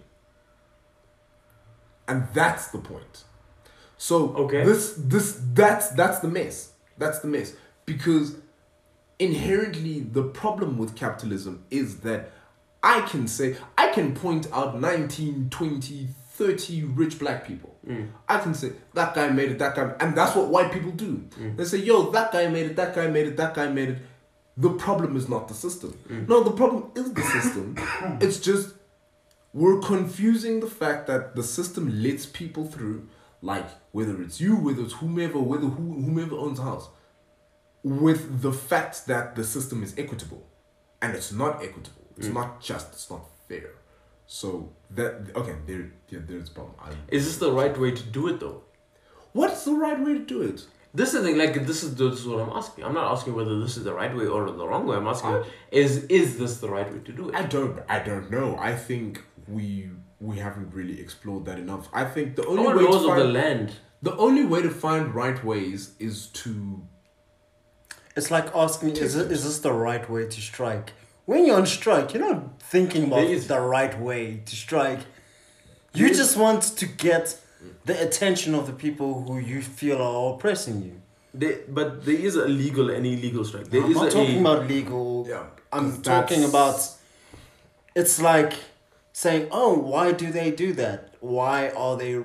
And that's the point. So Okay. this this that's that's the mess. That's the mess. Because inherently the problem with capitalism is that I can say I can point out nineteen, twenty, thirty rich black people. Mm. I can say that guy made it, that guy, and that's what white people do. Mm. They say, yo, that guy made it, that guy made it, that guy made it. The problem is not the system. Mm. No, the problem is the system. It's just we're confusing the fact that the system lets people through, like whether it's you, whether it's whomever, whether who, whomever owns a house, with the fact that the system is equitable, and it's not equitable. It's mm. not just. It's not fair. So that okay, there, yeah, there's a problem. I, is this the right way to do it though? What's the right way to do it? This is the thing. Like this is this is what I'm asking. I'm not asking whether this is the right way or the wrong way. I'm asking I, is is this the right way to do it? I don't. I don't know. I think we we haven't really explored that enough. I think the only Our way laws to find, of the land. The only way to find right ways is to. It's like asking, is it, is this the right way to strike? When you're on strike, you're not thinking about the right way to strike. You just want to get the attention of the people who you feel are oppressing you. They, but there is a legal and illegal strike. There I'm is not a, talking a, about legal. Yeah, I'm talking about. It's like saying, "Oh, why do they do that? Why are they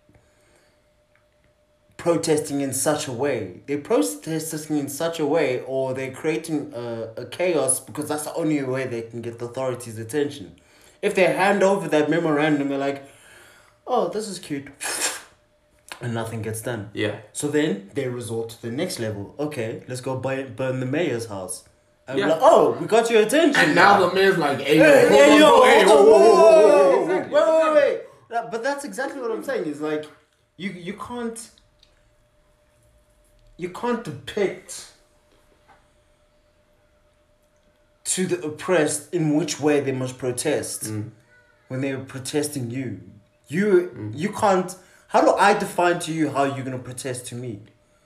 protesting in such a way? They're protesting in such a way, or they're creating a, a chaos because that's the only way they can get the authorities' attention. If they hand over that memorandum, they're like, oh, this is cute. And nothing gets done. Yeah. So then they resort to the next level. Okay, let's go buy, burn the mayor's house. And yeah. we're like, oh, we got your attention. And now the mayor's like, hey, hey, hey, yo, hold on, hey, hold on, whoa, whoa, whoa, whoa, whoa, whoa, wait, wait, wait, wait. But that's exactly what I'm saying. Is like, you you can't, you can't depict to the oppressed in which way they must protest mm. when they're protesting you. You mm. you can't. How do I define to you how you're gonna protest to me?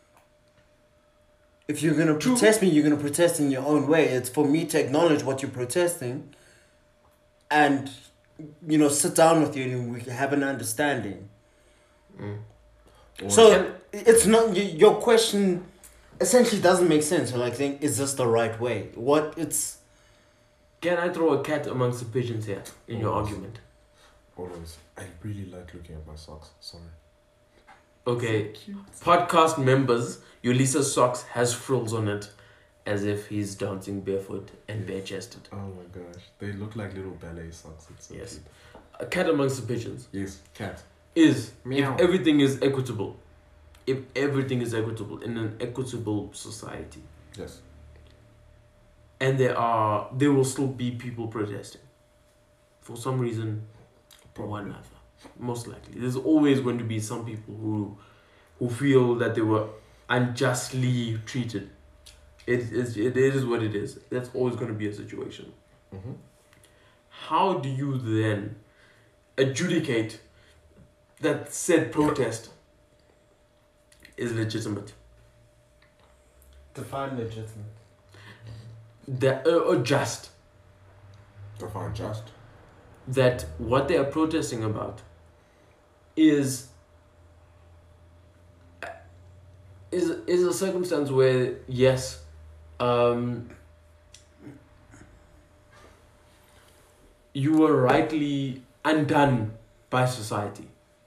If you're gonna protest me, you're gonna protest in your own way. It's for me to acknowledge what you're protesting, and you know, sit down with you and we can have an understanding. Mm. So can, it's not your question. Essentially, doesn't make sense. You're like, think, is this the right way? What it's. Can I throw a cat amongst the pigeons here in always. your argument? Always. I really like looking at my socks. Sorry. Okay. Podcast members, Ulisa's socks has frills on it, as if he's dancing barefoot and bare chested. Oh my gosh, they look like little ballet socks. It's so yes. cute. A cat amongst the pigeons. Yes, cat. Is Meow. if everything is equitable. If everything is equitable in an equitable society. Yes. And there are there will still be people protesting. For some reason or one another. Most likely. There's always going to be some people who who feel that they were unjustly treated. It is it is what it is. That's always going to be a situation. Mm-hmm. How do you then adjudicate that said protest is legitimate? Define legitimate. That uh, or just. Define just. That what they are protesting about is is is a circumstance where yes, um, you were rightly undone by society.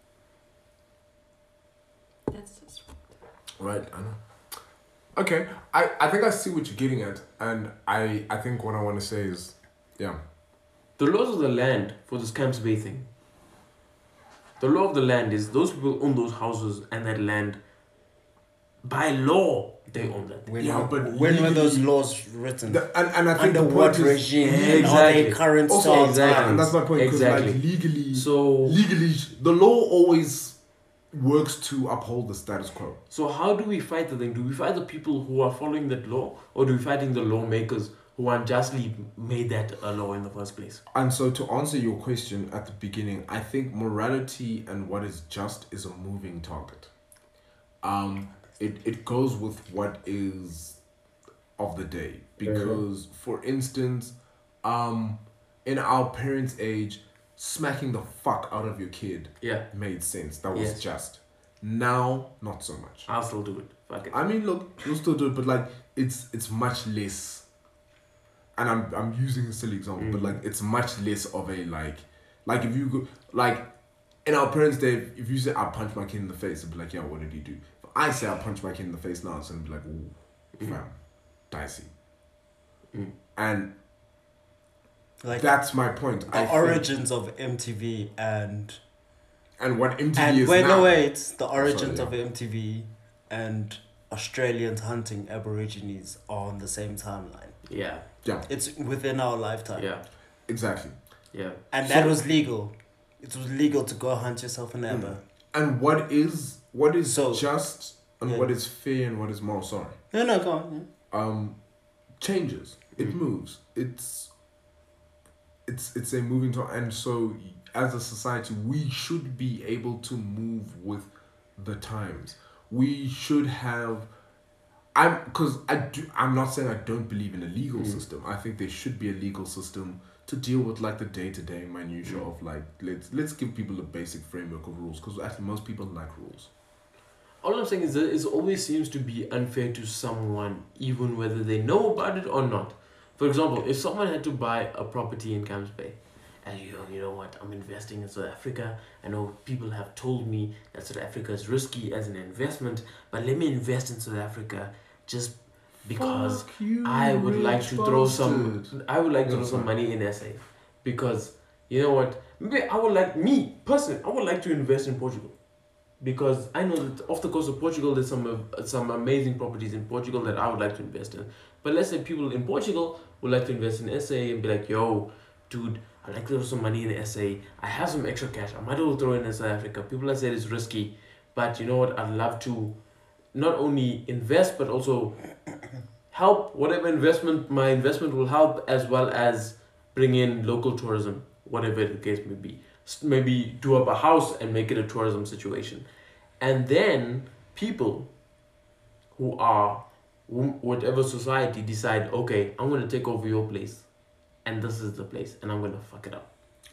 That's just right. I know. Okay, I, I think I see what you're getting at, and I, I think what I want to say is, yeah. The laws of the land for this Camps Bay thing. The law of the land is those people own those houses and that land. By law, they own that. When, yeah, but when were those laws written? The, and, and I think under the what point is, regime? Yeah, Are exactly. they current also, style? exactly. and that's my point. Because Exactly. like legally, So legally, the law always works to uphold the status quo. So how do we fight the thing? Do we fight the people who are following that law, or do we fighting the lawmakers who unjustly made that a law in the first place? And so to answer your question at the beginning, I think morality and what is just is a moving target. Um, it, it goes with what is of the day. Because, for instance, um, in our parents' age, smacking the fuck out of your kid Yeah. made sense. That was Yes. just. Now, not so much. I'll still do it. Fuck it. I mean, look, you'll still do it, but like, it's it's much less. And I'm I'm using a silly example, Mm. but like, it's much less of a like, like if you go like, in our parents' day, if you say I punched my kid in the face, it'd be like, yeah, what did he do? If I say I punched my kid in the face now, it's gonna be like, ooh, Mm. fam, dicey. Mm. And Like That's my point. the I think- origins of M T V and and what M T V and is wait now. no wait the origins Sorry, of M T V and Australians hunting Aborigines are on the same timeline. Yeah. Yeah, It's within our lifetime. Yeah. exactly. Yeah. And So- that was legal. It was legal to go hunt yourself an Mm. aber. And what is what is So- just and Yeah. what is fair and what is moral? Sorry. No, no, go on. Um, changes. It Mm. moves. It's it's it's a moving to and so as a society we should be able to move with the times. We should have. I'm because I do. I'm not saying I don't believe in a legal Mm. system. I think there should be a legal system to deal with like the day to day minutia Mm. of like let's let's give people a basic framework of rules because actually most people like rules. All I'm saying is that it always seems to be unfair to someone, even whether they know about it or not. For example, if someone had to buy a property in Camps Bay, and you know, you know what, I'm investing in South Africa. I know people have told me that South Africa is risky as an investment, but let me invest in South Africa just because Fuck you, I would like rich to throw some. bastard. I would like to Yeah, throw some sorry. money in S A, because you know what? Maybe I would like me personally. I would like to invest in Portugal, because I know that off the coast of Portugal there's some uh, some amazing properties in Portugal that I would like to invest in. But let's say people in Portugal would like to invest in S A and be like, yo, dude, I'd like to throw some money in S A. I have some extra cash. I might as well throw it in South Africa. People have said it's risky, but you know what? I'd love to not only invest but also help whatever investment my investment will help, as well as bring in local tourism, whatever the case may be. S- Maybe do up a house and make it a tourism situation, and then people who are whom- whatever society decide, okay, I'm gonna take over your place, and this is the place, and I'm gonna fuck it up.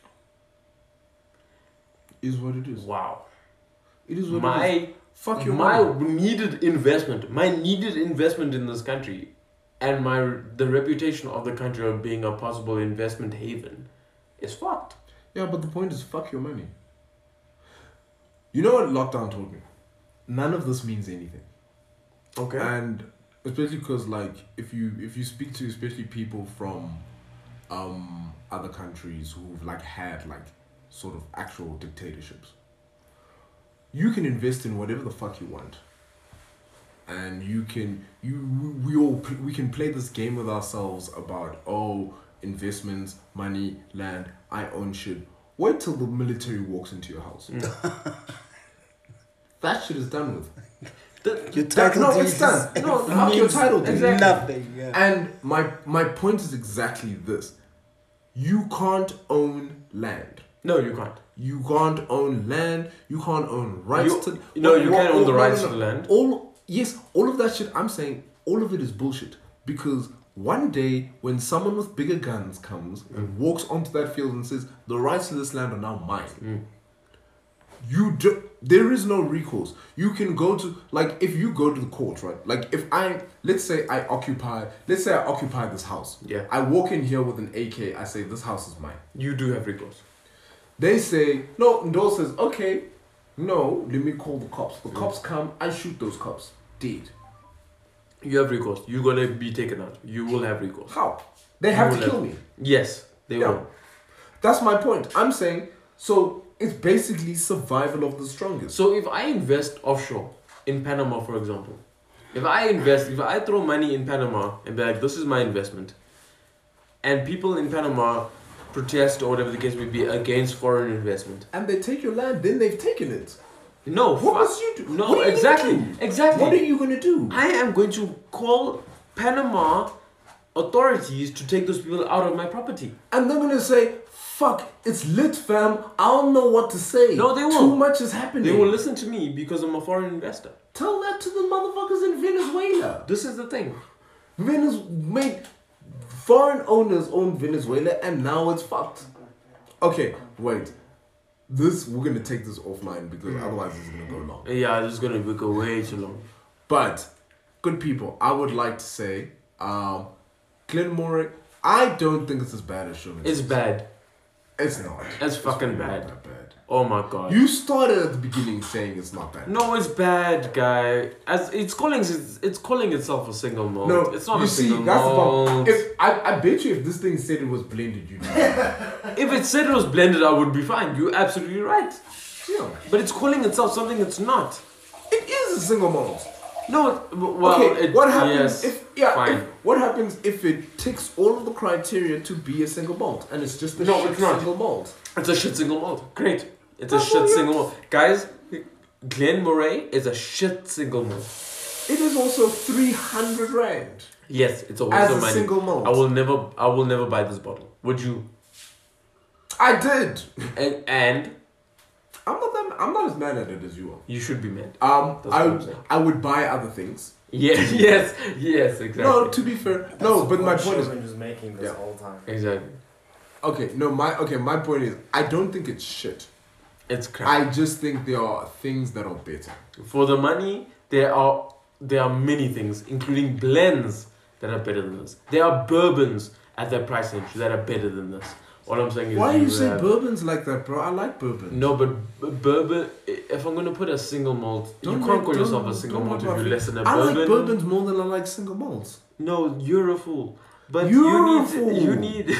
Is what it is. Wow. It is what it is. My Fuck your my money. needed investment, my needed investment in this country, and my the reputation of the country of being a possible investment haven, is fucked. Yeah, but the point is, fuck your money. You know what lockdown taught me? None of this means anything. Okay. And especially because, like, if you if you speak to especially people from um other countries who've like had like sort of actual dictatorships, you can invest in whatever the fuck you want, and you can you we all we can play this game with ourselves about oh investments, money, land, I own shit. Wait till the military walks into your house. That shit is done with. The- Your That- title no, deed it's done. is- No, fuck your means title deed. Exactly. Nothing. Yeah. And my my point is exactly this: you can't own land. no, you can't. You can't own land. You can't own rights You- to. no, you can't own the no, rights no, to no. the land. All yes, all of that shit. I'm saying all of it is bullshit because one day when someone with bigger guns comes and walks onto that field and says the rights to this land are now mine, Mm. you do. There is no recourse. You can go to like if you go to the court, right? Like if I let's say I occupy, let's say I occupy this house. Yeah. I walk in here with an A K. I say this house is mine. You do have recourse. They say, no, Ndol says, okay, no, let me call the cops. The cops come, I shoot those cops. Dead. You have recourse. You're gonna be taken out. You will have recourse. How? They have You to will kill have- me. Yes, they Yeah. will. That's my point. I'm saying, so it's basically survival of the strongest. So if I invest offshore in Panama, for example, if I invest, if I throw money in Panama and be like, this is my investment, and people in Panama protest or whatever the case may be against foreign investment. And they take your land, then they've taken it. No, What fuck- must you do? No, What are you exactly, gonna do? exactly. What are you going to do? I am going to call Panama authorities to take those people out of my property. And they're going to say, fuck, it's lit, fam. I don't know what to say. No, they Too won't. much is happening. They will listen to me because I'm a foreign investor. Tell that to the motherfuckers in Venezuela. This is the thing. Venez- made foreign owners own Venezuela and now it's fucked. Okay, wait. This we're gonna take this offline because otherwise it's gonna go long. Yeah, this is gonna go way too long. But good people, I would like to say, um, Glenmore, I don't think it's as bad as Showman. It's bad. It's not. It's fucking really bad. not that bad. Oh my god. You started at the beginning saying it's not bad. No, it's bad, guy. As it's calling it's, it's calling itself a single malt. No, it's not you a see, single that's the malt. problem. If I, I bet you if this thing said it was blended, you'd know. If it said it was blended, I would be fine. You're absolutely right. Yeah. But it's calling itself something it's not. It is a single malt. No, well, okay, it, what happens yes, if yeah? fine. If, what happens if it ticks all of the criteria to be a single malt and it's just a No, shit it's not. single malt? It's a shit single malt. Great. It's That's a shit all you- single malt. Guys, Glen Moray is a shit single malt. It is also three hundred rand Yes, it's a waste as of a money. single malt. I will never I will never buy this bottle. Would you? I did. And, and I'm not that. I'm not as mad at it as you are. you should be mad. Um, That's I what I'm saying. I would buy other things. Yes, yes, yes, exactly. No, to be fair, no. But my point is, Sherman was making this Yeah. whole time. Exactly. okay, no, my okay, my point is, I don't think it's shit. It's crap. I just think there are things that are better. For the money, there are there are many things, including blends that are better than this. There are bourbons at that price range that are better than this. All I'm saying is Why do you say have- bourbons like that, bro? I like bourbon. No, but b- bourbon. If I'm gonna put a single malt, Don't you can't make- call yourself a don't- single don't malt if make you're my less than a I bourbon. like bourbons more than I like single malts. No, you're a fool. But You're you a need. fool. You need.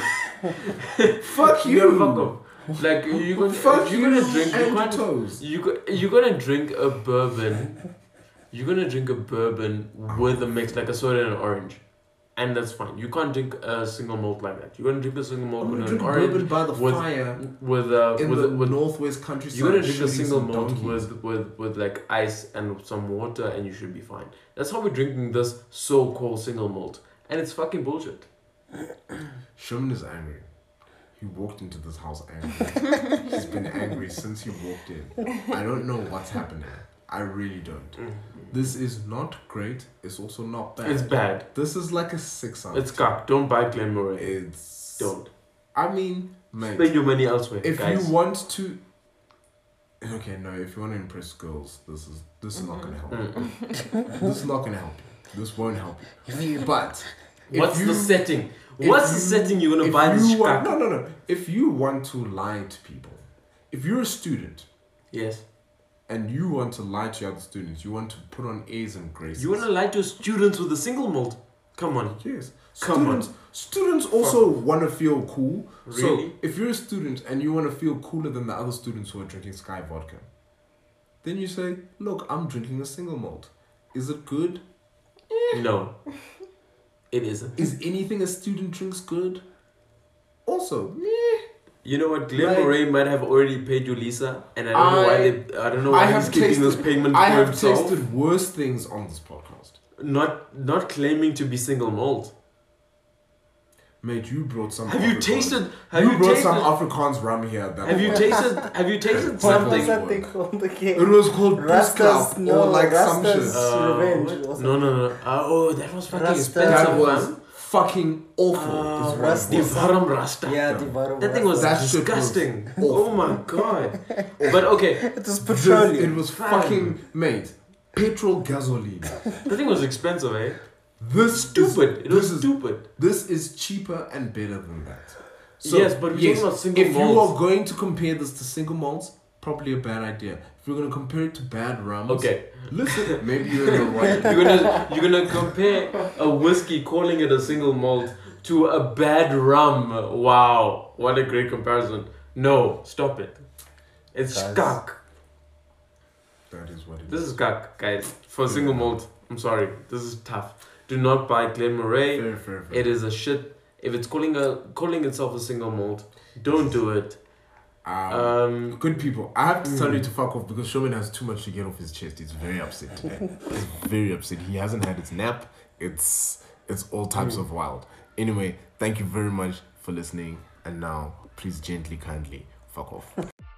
Fuck You're a you. fuck off. Like you gonna. Fuck if you you're gonna drink. and You your can't. toes. You go, you're gonna drink a bourbon. You're gonna drink a bourbon with a mix like a soda and an orange, and that's fine. You can't drink a single malt like that. You're gonna drink a single malt I'm with gonna an drink orange bourbon by the with- fire with uh in with the with. northwest countryside. You're gonna drink a shooting single some malt donkeys. with, with with like ice and some water, and you should be fine. That's how we're drinking this so-called single malt, and it's fucking bullshit. Sherman is angry. He walked into this house angry. He's been angry since he walked in. I don't know what's happening. I really don't. This is not great. It's also not bad. It's bad. This is like a six out. It's cock. Don't buy Glenmorangie. It's Don't. I mean, mate. Spend your money elsewhere, If guys. you want to, okay, no. If you want to impress girls, this is this is not gonna help. Mm. you. This is not gonna help you. This won't help you. But if What's you- the setting? if What's the you- setting you're gonna if buy this you want, cock? no, no, no. If you want to lie to people, if you're a student Yes. and you want to lie to other students, you want to put on A's and graces. You wanna lie to students with a single malt? Come on. Yes. Come students, Students also want to feel cool. So Really? if you're a student and you want to feel cooler than the other students who are drinking Sky vodka, then you say, look, I'm drinking a single malt. Is it good? No. It isn't. Is anything a student drinks good? Also, meh. You know what? Glen Moray might have already paid you Lisa, and I don't know I- why they, I don't know why I he's have keeping tasted, this payment I for have himself. tasted worse things on this podcast. Not not claiming to be single malt. Mate, you brought some Have you Afrikaans- tasted? Have you, you, brought tasted? some Afrikaans rum here. That have you was- tasted? Have you tasted What What something? was that thing called again? It was called Rastas, Rastas no, or like some Rastas. shit. Uh, Revenge what? or No, no, no. Uh, oh, that was fucking Rasta. expensive, That was man. fucking awful. Uh, is what it Rasta. was. Divaram Rasta. Yeah, the bottom. That thing was That shit was disgusting. awful. Oh my god. But okay, It was This- petroleum. it was Fam. fucking mate. Petrol gasoline. the thing was expensive, eh? This Stupid. Is, It was this is, stupid. This is cheaper and better than that. Yes, but we're talking about single if you malts. are going to compare this to single malts, probably a bad idea. If you're going to compare it to bad rums, Okay. listen, maybe you're in the right. You're gonna you're gonna compare a whiskey, calling it a single malt, to a bad rum. Wow, what a great comparison. No, stop it. It's Guys. skak. That is what it This is. is skak, guys. For single malt, I'm sorry. This is tough. Do not buy Glen Moray. Fair, fair, fair. It is a shit. If it's calling a calling itself a single malt, don't do it. Um, Um, good people, I have to tell Mm. you to fuck off because Showman has too much to get off his chest. He's very upset today. He's very upset. He hasn't had his nap. It's it's all types of wild. Anyway, thank you very much for listening. And now, please gently, kindly, fuck off.